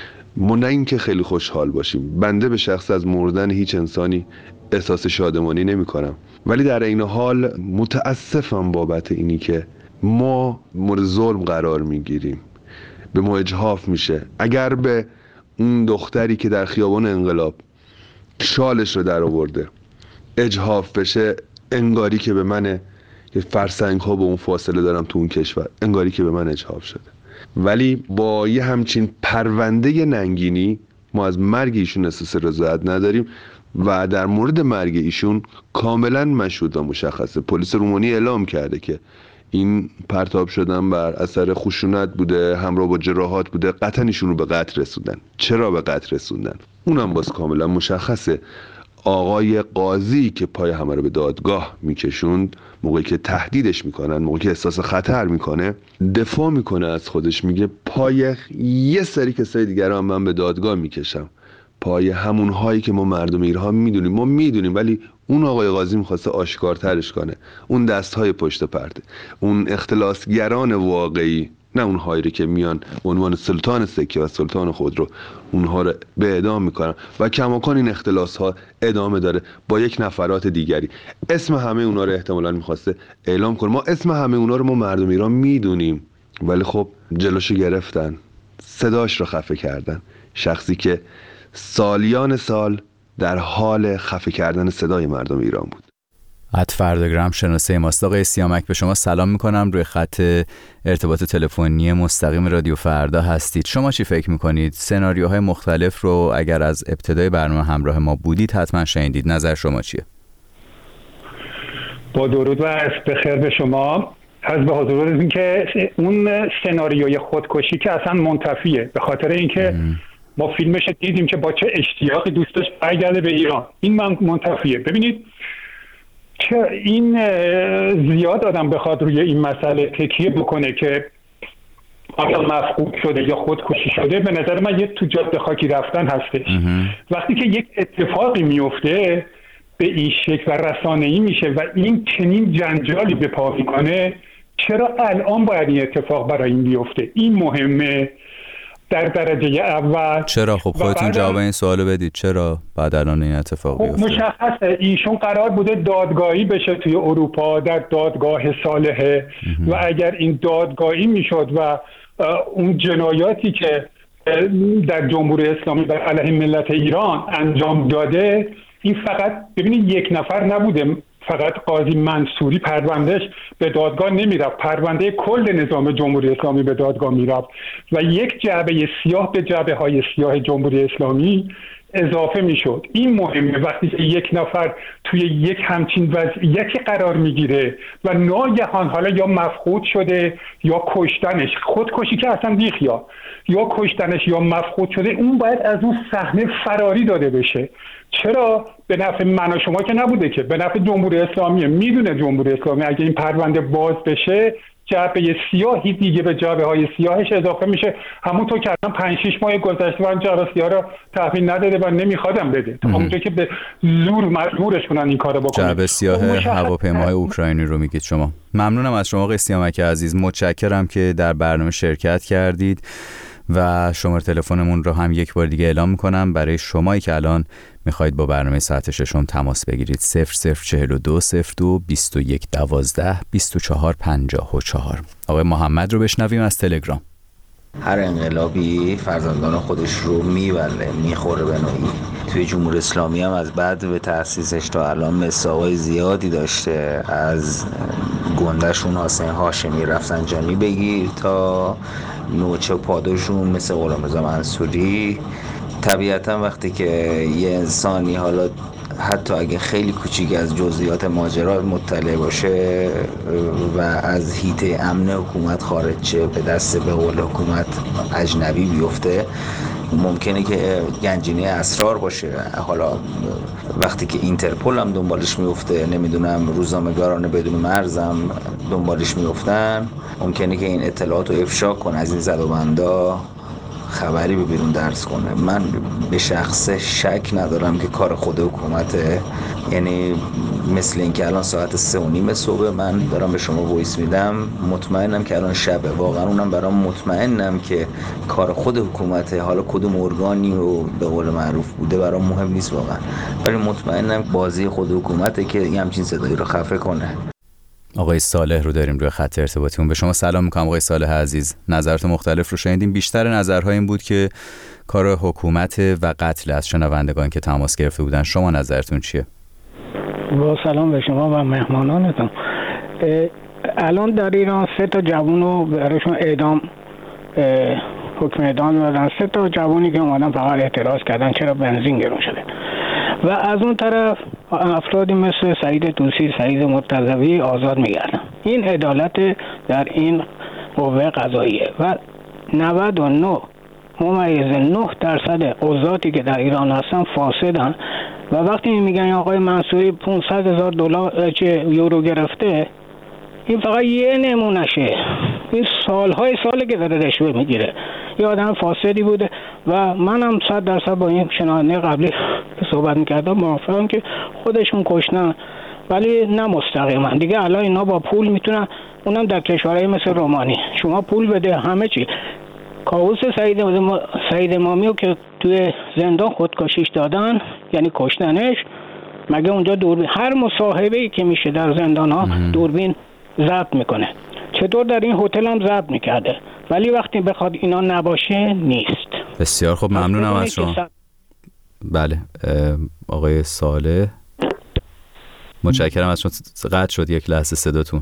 ما نه این که خیلی خوشحال باشیم، بنده به شخص از مردن هیچ انسانی احساس شادمانی نمی کنم، ولی در این حال متاسفم بابت اینی که ما مورد ظلم قرار می گیریم، به ما اجحاف میشه. اگر به اون دختری که در خیابان انقلاب شالش رو در آورده اجحاف بشه، انگاری که به منه که فرسنگ ها به اون فاصله دارم تو اون کشور، انگاری که به من اجحاف شده. ولی با یه همچین پرونده ننگینی ما از مرگ ایشون احساس رضایت نداریم و در مورد مرگ ایشون کاملا مشهود و مشخصه. پلیس رومانی اعلام کرده که این پرتاب شدن بر اثر خشونت بوده، همراه با جراحات بوده، قطعا ایشون رو به قتل رسوندن. چرا به قتل رسوندن اونم باز کاملا مشخصه. آقای قاضی که پای همه رو به دادگاه میکشوند، موقعی که تهدیدش میکنن، موقعی که احساس خطر میکنه، دفاع میکنه از خودش، میگه پای یه سری کسای دیگر هم من به دادگاه میکشم، پای همون هایی که ما مردم ایران میدونیم. ما میدونیم ولی اون آقای قاضی میخواسته آشکارترش کنه. اون دست های پشت پرده، اون اختلاسگران واقعی، نه اون هایی که میان به عنوان سلطان سکه و سلطان خود رو اونها رو به اعدام میکنن و کماکان این اختلاس ها ادامه داره با یک نفرات دیگری. اسم همه اونا رو احتمالاً میخواسته اعلام کنه. ما اسم همه اونا رو ما مردم ایران میدونیم، ولی خب جلوشو گرفتن، صداش رو خفه کردن. شخصی که سالیان سال در حال خفه کردن صدای مردم ایران بود. ات فرداگرام شناسه ماست. آقای سیامک به شما سلام میکنم. روی خط ارتباط تلفنی مستقیم رادیو فردا هستید. شما چی فکر میکنید؟ سناریوهای مختلف رو اگر از ابتدای برنامه همراه ما بودید حتما شنیدید. نظر شما چیه؟ با درود و عصر بخیر به شما. از به حضور این که اون سناریوی خودکشی که اصلا منتفیه، به خاطر اینکه ما فیلمش دیدیم که با چه اشتیاقی دوست داشت برگرده به ایران. این من منتفیه. ببینید چه این زیاد آدم بخواد روی این مسئله تکیه بکنه که آیا مفقود شده یا خودکشی شده، به نظر من یه تو جاده خاکی رفتن هستش. وقتی که یک اتفاقی میفته به این شکل و رسانه‌ای میشه و این چنین جنجالی به پا میکنه، چرا الان باید این اتفاق برای این بیفته؟ این مهمه در درجه اول. چرا؟ خب خودتون جواب این سوالو بدید. چرا بعد الان این اتفاق بیفته؟ خب مشخصه ایشون قرار بوده دادگاهی بشه توی اروپا در دادگاه صالحه و اگر این دادگاهی میشد و اون جنایاتی که در جمهوری اسلامی بر علیه ملت ایران انجام داده، این فقط ببینید یک نفر نبوده، فقط قاضی منصوری پروندهش به دادگاه نمیرفت، پرونده کل نظام جمهوری اسلامی به دادگاه میرفت و یک جعبه سیاه به جعبه های سیاه جمهوری اسلامی اضافه میشد. این مهمه وقتی که یک نفر توی یک همچین وضعیتی قرار میگیره و ناگهان حالا یا مفقود شده یا کشتنش، خودکشی که اصلا بیخیال، یا کشتنش یا مفقود شده، اون باید از اون صحنه فراری داده بشه. چرا؟ به نفع من و شما که نبوده، که به نفع جمهوری اسلامی. میدونه جمهوری اسلامی اگه این پرونده باز بشه جعبه سیاهی دیگه به جعبه های سیاهش اضافه میشه. همونطور که الان پنج شش ماه گذشته من جعبه سیاه رو تحویل نداده و نمیخوادم بده، تا اونجا که به زور مجبورش کنن این کارو بکنن. جعبه سیاه هواپیمای اوکراینی رو میگید شما. ممنونم از شما آقای سیامک عزیز، متشکرم که در برنامه شرکت کردید و شماره تلفنمون رو هم یک بار دیگه اعلام میکنم برای شمایی که الان میخواید با برنامه ساعت ششم تماس بگیرید: صفر صفر چهل و دو صفر دو بیست و یک دوازده بیست و چهار پنجاه و چهار. آقای محمد رو بشنویم از تلگرام. هر انقلابی فرزندان خودش رو میبره، میخوره به نوعی. توی جمهوری اسلامی هم از بعد به تأسیسش تا الان مساوای زیادی داشته، از گندشون حسین هاشمی رفسنجانی بگیر تا نوچه پاداشون مثل غلامرضا منصوری. طبیعتا وقتی که یه انسانی حالا حتی اگه خیلی کوچیک از جزئیات ماجرا مطلع باشه و از حیطه امن حکومت خارج شه، به دست به قول حکومت اجنبی بیفته، ممکنه که گنجینه اسرار باشه. حالا وقتی که اینترپول هم دنبالش میفته، نمیدونم روزنامه‌نگاران بدون مرزم دنبالش میفتن، ممکنه که این اطلاعات رو افشا کنه، از این زدوبندا خبری به بیرون درس کنه. من به شخص شک ندارم که کار خود حکومته، یعنی مثل این که الان ساعت سه و نیم صبح من دارم به شما وایس میدم، مطمئنم که الان شبه، واقعا اونم برام مطمئنم که کار خود حکومته. حالا کدوم ارگانی رو به قول معروف بوده برام مهم نیست واقعا، ولی مطمئنم بازی خود حکومته که این همچین صدایی رو خفه کنه. آقای صالح رو داریم روی خط ارتباطیمون. به شما سلام میکنم آقای صالح عزیز. نظرات مختلف رو شنیدیم. بیشتر نظرها این بود که کار حکومت و قتل از شنوندگان که تماس گرفته بودن. شما نظرتون چیه؟ با سلام به شما و مهمانانتون. الان در ایران سه تا جوون رو براشون اعدام حکم اعدام دادن. سه تا جوونی که اومدن فقط اعتراض کردن چرا بنزین گرون شده. و از اون طرف افرادی مثل سعید طوسی، سعید مرتضوی آزاد میگردن. این عدالت در این قوه قضاییه و نود و نه ممیز نه درصد قضاتی که در ایران هستن فاسدن. و وقتی میگن آقای منصوری پانصد هزار دلار چه یورو گرفته، این فقط یه نمونشه. این سالهای ساله که داره رشوه میگیره. یه آدم فاسدی بوده و منم صد درصد با این شنونده قبلی صحبت میکردم موافقم که خودشون کشتن، ولی نه مستقیما. دیگه الان اینا با پول میتونن، اونم در کشورهای مثل رومانی، شما پول بده همه چی. کاووس سعید سعید امامی رو که توی زندان خودکشیش دادن، یعنی کشتنش، مگه اونجا دوربین هر مصاحبه‌ای که میشه در زندان ها دوربین ضبط میکنه؟ چطور در این هتل هم ضبط میکرده؟ ولی وقتی بخواد اینا نباشه نیست. بسیار خوب، ممنونم از شما. بله آقای صالح، متشکرم از شما. قطع شد یک لحظه صداتون.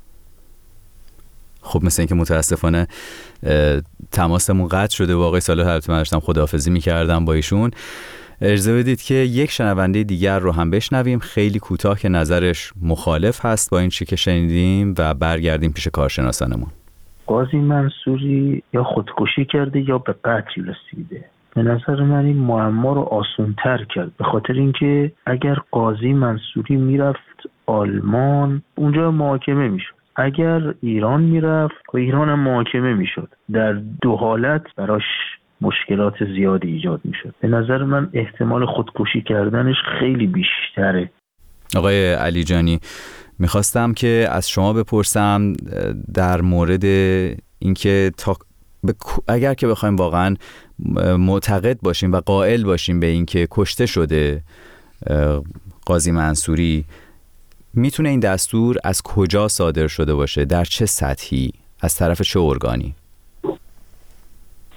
خب مثل اینکه متاسفانه تماسمون قطع شده و آقای صالح البته من داشتم خداحافظی میکردم با ایشون. اجازه بدید که یک شنونده دیگر رو هم بشنویم، خیلی کوتاه، که نظرش مخالف هست با این چی که شنیدیم و برگردیم پیش کارشناسانمون. قاضی منصوری یا خودکشی کرده یا به قتل رسیده. به نظر من این معما رو آسان‌تر کرد، به خاطر اینکه اگر قاضی منصوری میرفت آلمان اونجا محاکمه میشد، اگر ایران میرفت و ایران هم محاکمه میشد. در دو حالت براش مشکلات زیادی ایجاد میشد. به نظر من احتمال خودکشی کردنش خیلی بیشتره. آقای علی جانی، میخواستم که از شما بپرسم در مورد اینکه تا اگر که بخوایم واقعا معتقد باشیم و قائل باشیم به اینکه کشته شده قاضی منصوری، میتونه این دستور از کجا صادر شده باشه؟ در چه سطحی؟ از طرف چه ارگانی؟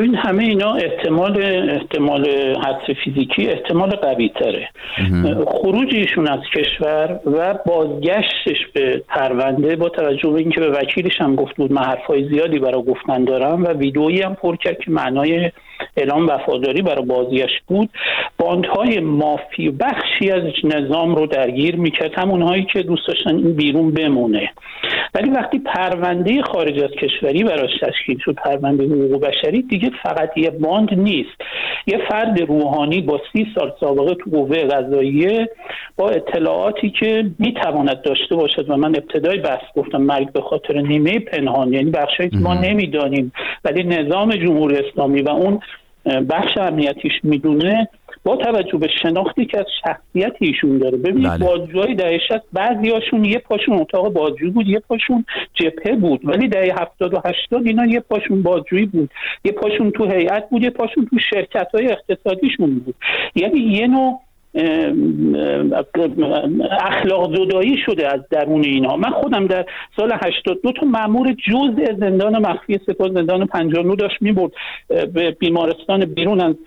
این همه اینا احتمال احتمال حدس فیزیکی احتمال قوی تره. خروج ایشون از کشور و بازگشتش به پرونده با توجه به اینکه به وکیلش هم گفت بود من حرفای زیادی برای گفتن دارم و ویدئویی هم پر کرد که معنای اعلام وفاداری برای بازگشت بود، باندهای مافی بخشی از نظام رو درگیر میکرد، همونهایی که دوست داشتن این بیرون بمونه. ولی وقتی پرونده خارج از کشوری براش تشکیل شد، پرونده حقوق بشری، دیگه فقط یه باند نیست. یه فرد روحانی با سی سال سابقه تو قوه قضاییه با اطلاعاتی که میتواند داشته باشد و من ابتدای بحث گفتم مرگ به خاطر نیمه پنهان، یعنی بخشایی که ما نمیدانیم ولی نظام جمهوری اسلامی و اون بخش امنیتیش میدونه، با توجه به شناختی که از شخصیت ایشون داره. ببینید بله. بازجوهای دهه شصت بعضیاشون یه پاشون اتاق بازجو بود، یه پاشون جبهه بود، ولی دهه هفتاد و هشتاد اینا یه پاشون بازجویی بود، یه پاشون تو هیئت بود، یه پاشون تو شرکت‌های اقتصادیشون بود. یعنی یه نوع اخلاق زدایی شده از درون اینها. من خودم در سال هشتاد و دو تا مأمور جزء زندان مخفی سپاه زندان پنجاه و نه داشت میبرد به بیمارستان بیرون از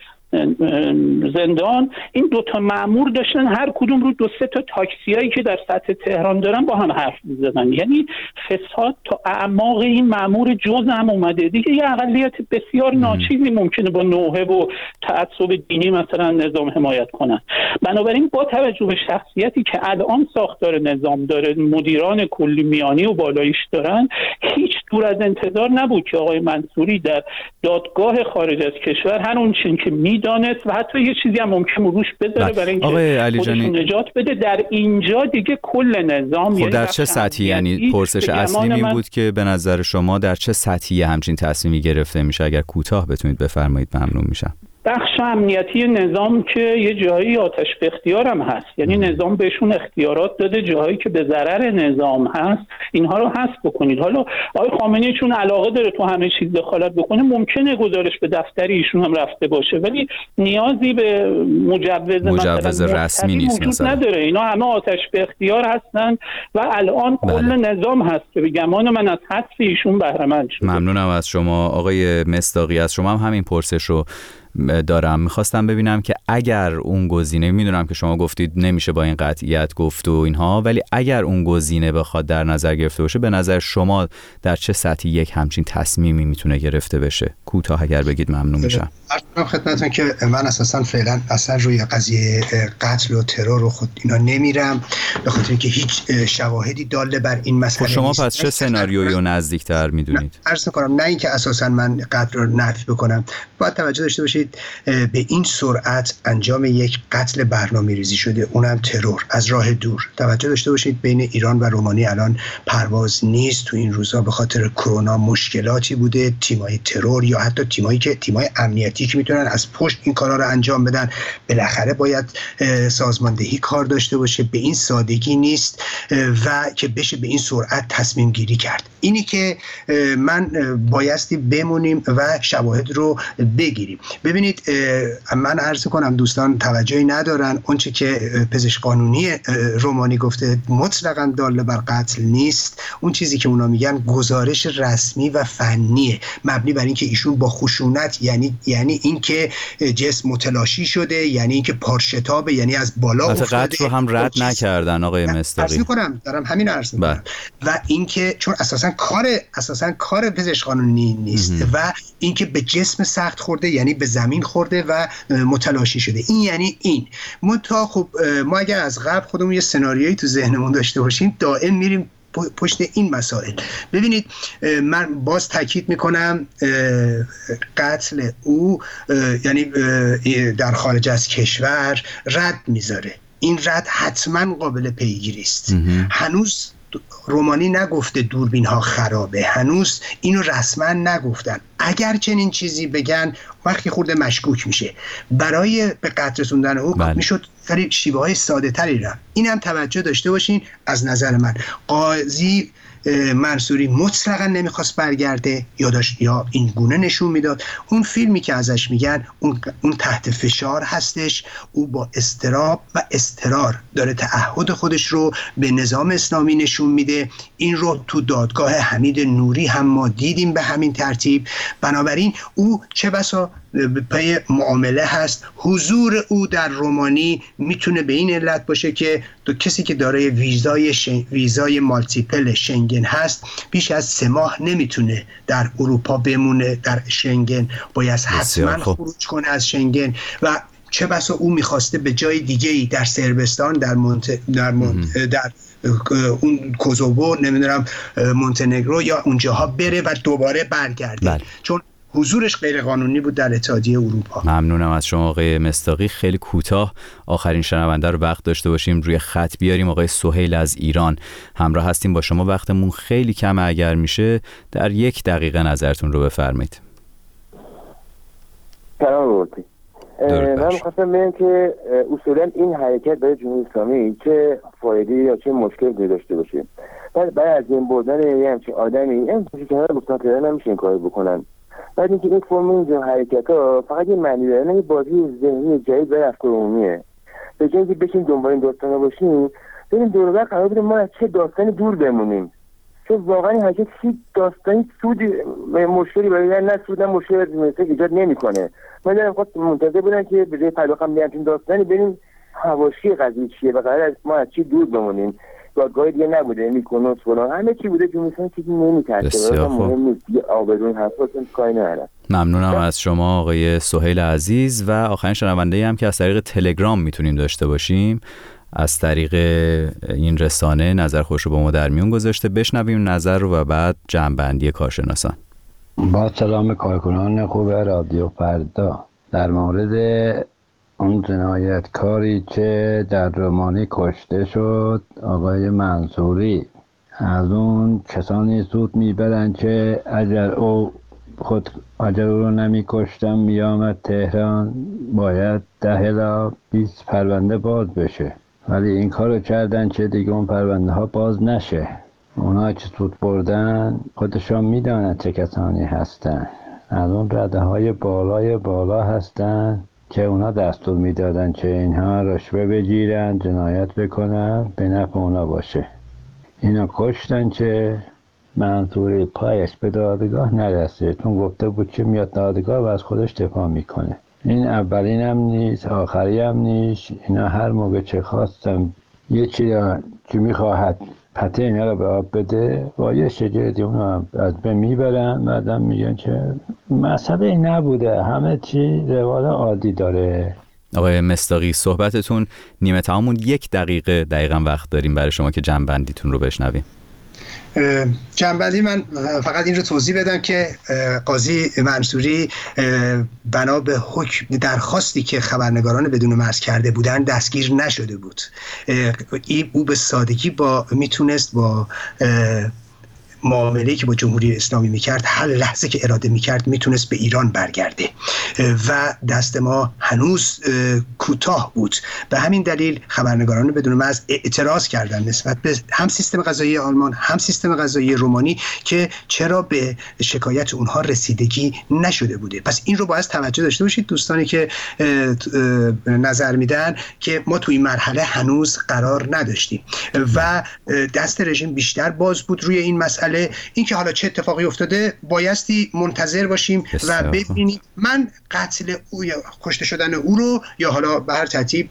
زندان. این دو تا مأمور داشتن هر کدوم رو دو سه تا تاکسیایی که در سطح تهران دارن با هم حرف می‌زدن. یعنی فساد تا اعماق این مأمور جز هم اومده دیگه. یه اقلیت بسیار ناچیزی ممکنه با نوحه و تعصب دینی مثلا نظام حمایت کنن. بنابراین با توجه به شخصیتی که الان ساختار نظام داره، مدیران کلی میانی و بالاییش دارن، هیچ دور از انتظار نبود که آقای منصوری در دادگاه خارج از کشور هر اون چیزی که دانست و حتی یه چیزی هم ممکنه روش بذاره برای اینکه خودش نجات بده. در اینجا دیگه کل نظام خب در چه سطحی، یعنی پرسش اصلی این بود که به نظر شما در چه سطحی همچین تصمیمی گرفته میشه؟ اگر کوتاه بتونید بفرمایید ممنون میشم. بخش امنیتی نظام که یه جایی آتش به اختیار هم هست، یعنی نظام بهشون اختیارات داده، جاهایی که به ضرر نظام هست اینها رو حذف بکنید. حالا آقای خامنه‌ای چون علاقه داره تو همه چیز دخالت بکنه، ممکنه گزارش به دفتر ایشون هم رفته باشه، ولی نیازی به مجوز مجوز رسمی نیست مثلا. نداره. اینا همه آتش به اختیار هستن و الان بله. کل نظام هست که به گمان من از حذف ایشون بهره مند شده. ممنونم از شما آقای مصداقی. از شما هم همین پرسش رو دارم. میخواستم ببینم که اگر اون گزینه، میدونم که شما گفتید نمیشه با این قطعیت گفت و اینها، ولی اگر اون گزینه بخواد در نظر گرفته باشه، به نظر شما در چه سطحی یک همچین تصمیمی میتونه گرفته بشه؟ کوتاه اگر بگید ممنون میشم. عرض خدمتتون که من اساسا فعلا اصلا روی قضیه قتل و ترور و خود اینا نمیرم، به خاطر اینکه هیچ شواهدی داله بر این مسئله شما نیست. پس چه سناریویی رو نزدیکتر میدونید؟ عرض کنم نه اینکه اساسا من قتل رو نفی بکنم، باید توجه داشته باشید به این سرعت انجام یک قتل برنامه‌ریزی شده، اونم ترور از راه دور. توجه داشته باشید بین ایران و رومانی الان پرواز نیست. تو این روزا به خاطر کرونا مشکلاتی بوده، تیمای ترور یا حتی تیمایی که تیمای امنیتی که میتونن از پشت این کارا رو انجام بدن، بالاخره باید سازماندهی کار داشته باشه. به این سادگی نیست و که بشه به این سرعت تصمیم گیری کرد. اینی که من بایستی بمونیم و شواهد رو بگیریم. ببینید من عرض کنم دوستان توجهی ندارن، اونچه که پزشک قانونی رومانی گفته مطلقاً داله بر قتل نیست. اون چیزی که اونا میگن گزارش رسمی و فنیه، مبنی بر اینکه ایشون با خشونت، یعنی یعنی اینکه جسم متلاشی شده، یعنی اینکه پارشتابه، یعنی از بالا افتاده. قتل رو هم رد نکردن آقای مصداقی. عرض کنم دارم همین عرض میکنم. و اینکه چون اساساً کار اساساً کار پزشک قانونی نیست ام. و اینکه به جسم سخت خورده، یعنی به زمین خورده و متلاشی شده، این یعنی این متا. خب ما اگر از قبل خودمون یه سناریویی تو ذهنمون داشته باشیم، دائم میریم پشت این مسائل. ببینید من باز تاکید میکنم قتل او یعنی در خارج از کشور رد میذاره. این رد حتما قابل پیگیری است. هنوز رومانی نگفته دوربین ها خرابه، هنوز اینو رسما نگفتن. اگر چنین چیزی بگن وقتی خورده مشکوک میشه. برای به قتل رسوندن او بله. میشد خیلی شیوه های ساده تری را. این هم توجه داشته باشین. از نظر من قاضی منصوری مطلقا نمیخواست برگرده یا داشت یا این گونه نشون میداد. اون فیلمی که ازش میگن اون, اون تحت فشار هستش، او با اضطراب و اضطرار داره تعهد خودش رو به نظام اسلامی نشون میده. این رو تو دادگاه حمید نوری هم ما دیدیم به همین ترتیب. بنابراین او چه بسا پای معامله هست. حضور او در رومانی میتونه به این علت باشه که دو کسی که دارای ویزای شن... ویزای مالتیپل شنگن هست بیش از سه ماه نمیتونه در اروپا بمونه، در شنگن باید حتما خروج کنه از شنگن و چه بسا او میخواسته به جای دیگه‌ای در صربستان، در مونت... در مونت... در اون کوزوو، نمیدونم مونتنگرو یا اونجاها بره و دوباره برگرده. بله. چون حضورش غیر قانونی بود در اتحادیه اروپا. ممنونم از شما آقای مصداقی. خیلی کوتاه آخرین شنونده رو وقت داشته باشیم روی خط بیاریم. آقای سهیل از ایران همراه هستیم با شما. وقتمون خیلی کمه، اگر میشه در یک دقیقه نظرتون رو بفرمایید. سلام بودی. من می‌خواستم بگم که اصولا این حرکت برای جمهوری اسلامی چه فایده یا چه مشکلی داشته باشه. بعد برای از این بردن یه همچین آدمی این کنار گفتن که نمیشه این کارو بکنن. بعد اینکه این فرم اینجا حرکت‌ها فقط یه معنی داره، نه بازی ذهنی جدید برای افکار عمومیه. به جای اینکه بشین دنبال این داستانا باشیم، بریم دور و بر قرار بدیم ما از چه داستانی دور بمونیم. چون واقعا حرکت چی داستانی سودی مشکلی برای نه سود نه مشکل ایجاد نمی‌کنه. من دارم خواست منتظر بودم که به جای پرداختن به همچین داستانی بریم حواشی قضیه چیه و قرار از ما از چی دور بمونیم. دادگاه دیگه نبوده، میکنوس فلان همه چی بوده، جمهوری اسلامی چیزی نمی‌کرده. مهم نیست آبرون حرفاتون کاری نداره. ممنونم از شما آقای سهیل عزیز. و آخرین شنونده هم که از طریق تلگرام میتونیم داشته باشیم، از طریق این رسانه نظر خوش رو با ما در میون گذاشته. بشنویم نظر رو و بعد جمع‌بندی کارشناسان. با سلام کارکنان خوب رادیو فردا، در مورد اون جنایتکاری که در رومانی کشته شد آقای منصوری، از اون کسانی سود میبرن که اگر او خود اگر او رو نمی کشتن میامد تهران باید ده الی بیست پرونده باز بشه، ولی این کار رو کردن که دیگه اون پرونده ها باز نشه. اونا که سود بردن خودشان میدانن چه کسانی هستن، از اون رده های بالای بالا هستن که اونا دستور میدادن که اینها رشوه بگیرن، جنایت بکنن، به نفع اونا باشه. اینا کشتن که منصوری پایش به دادگاه نرسه، چون گفته بود که میاد دادگاه و از خودش دفاع میکنه. این اولین هم نیست، آخری هم نیست. اینا هر موقع چه خواستم یه چیزی که میخواهد پته اینا رو به آب بده با یه شجردی اونو از به میبرن، بعدم میگن که مسئله این نبوده، همه چی روال عادی داره. آقای مصداقی صحبتتون نیمه تمام موند. یک دقیقه دقیقا وقت داریم برای شما که جنبندیتون رو بشنویم. جنبندی من فقط این رو توضیح بدم که قاضی منصوری بنا به حکم درخواستی که خبرنگاران بدون مرز کرده بودن دستگیر نشده بود. او به سادگی با میتونست با معامله‌ای که با جمهوری اسلامی میکرد هر لحظه که اراده میکرد میتونست به ایران برگرده و دست ما هنوز کوتاه بود. به همین دلیل خبرنگاران بدون مرز اعتراض کردن نسبت به هم سیستم قضایی آلمان هم سیستم قضایی رومانی که چرا به شکایت اونها رسیدگی نشده بوده. پس این رو باید توجه داشته باشید دوستانی که نظر میدن که ما توی این مرحله هنوز قرار نداشتیم و دست رژیم بیشتر باز بود روی این مسئله. این که حالا چه اتفاقی افتاده بایستی منتظر باشیم و ببینیم. من قتل او یا کشته شدن او رو یا حالا به هر ترتیب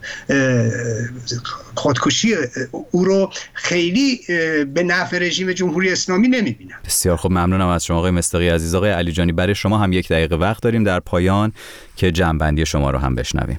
خودکشی او رو خیلی به نفع رژیم جمهوری اسلامی نمیبینم. بسیار خوب، ممنونم از شما آقای مصداقی عزیز. آقای علی جانی برای شما هم یک دقیقه وقت داریم در پایان که جمع‌بندی شما رو هم بشنویم.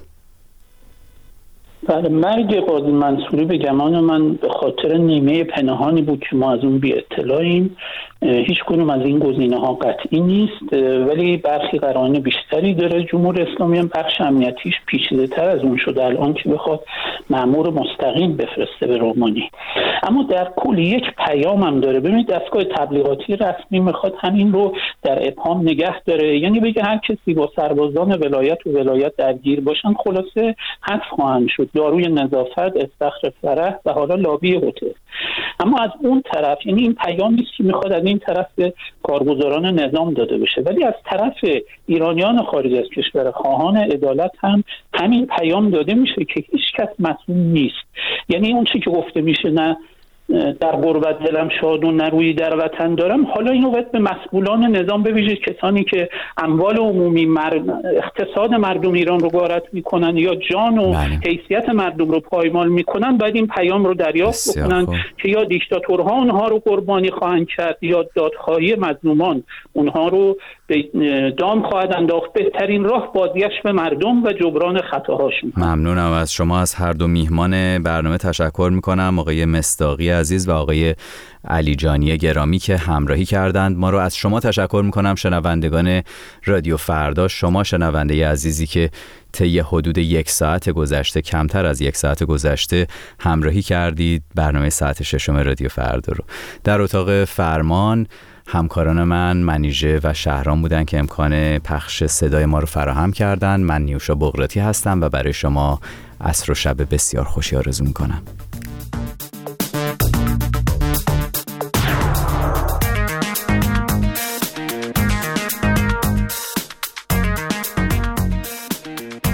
بله، مرگ قاضی منصوری به گمان من به خاطر نیمه پنهانی بود که ما از اون بی اطلاعیم. هیچ کنون از این گزینه ها قطعی نیست، ولی برخی قرائن بیشتری داره. جمهوری اسلامی هم بخش امنیتیش پیچیده تر از اون شده الان که بخواد مأمور مستقیم بفرسته به رومانی. اما در کل یک پیام هم داره. ببینید دستگاه تبلیغاتی رسمی میخواد همین رو در ابهام نگه داره، یعنی بگه هر کسی با سربازان ولایت و ولایت درگیر باشن خلاصه حذف خواهند شد. داروی نظافت، استخر فرح و حالا لابی هتل. اما از اون طرف، یعنی این پیام نیست که میخواد از این طرف به کارگزاران نظام داده بشه، ولی از طرف ایرانیان خارج از کشور خواهان عدالت هم همین پیام داده میشه که هیچ کس مسئول نیست. یعنی اون چیزی که گفته میشه نه در غربت دلم شاد و نه روی در وطن دارم، حالا اینو باید به مسئولان نظام، به ویژه کسانی که اموال عمومی مر... اقتصاد مردم ایران رو غارت میکنن یا جان و بله. حیثیت مردم رو پایمال میکنن، باید این پیام رو دریافت بکنن که یا دیکتاتورها اونها رو قربانی خواهند کرد یا دادخواهی مظلومان اونها رو به دام خواهد انداخت. بهترین راه بازگشت به مردم و جبران خطاهاشون. ممنونم از شما. از هر دو میهمان برنامه تشکر میکنم، آقای مصداقی عزیز و آقای علی جانی گرامی که همراهی کردند. ما رو از شما تشکر میکنم شنوندگان رادیو فردا، شما شنونده عزیزی که طی حدود یک ساعت گذشته، کمتر از یک ساعت گذشته همراهی کردید برنامه ساعت ششم رادیو فردا رو. در اتاق فرمان همکاران من منیژه و شهرام بودن که امکان پخش صدای ما رو فراهم کردن. من نیوشا بغراتی هستم و برای شما عصر و شب بسیار خوشی آرزو میکنم.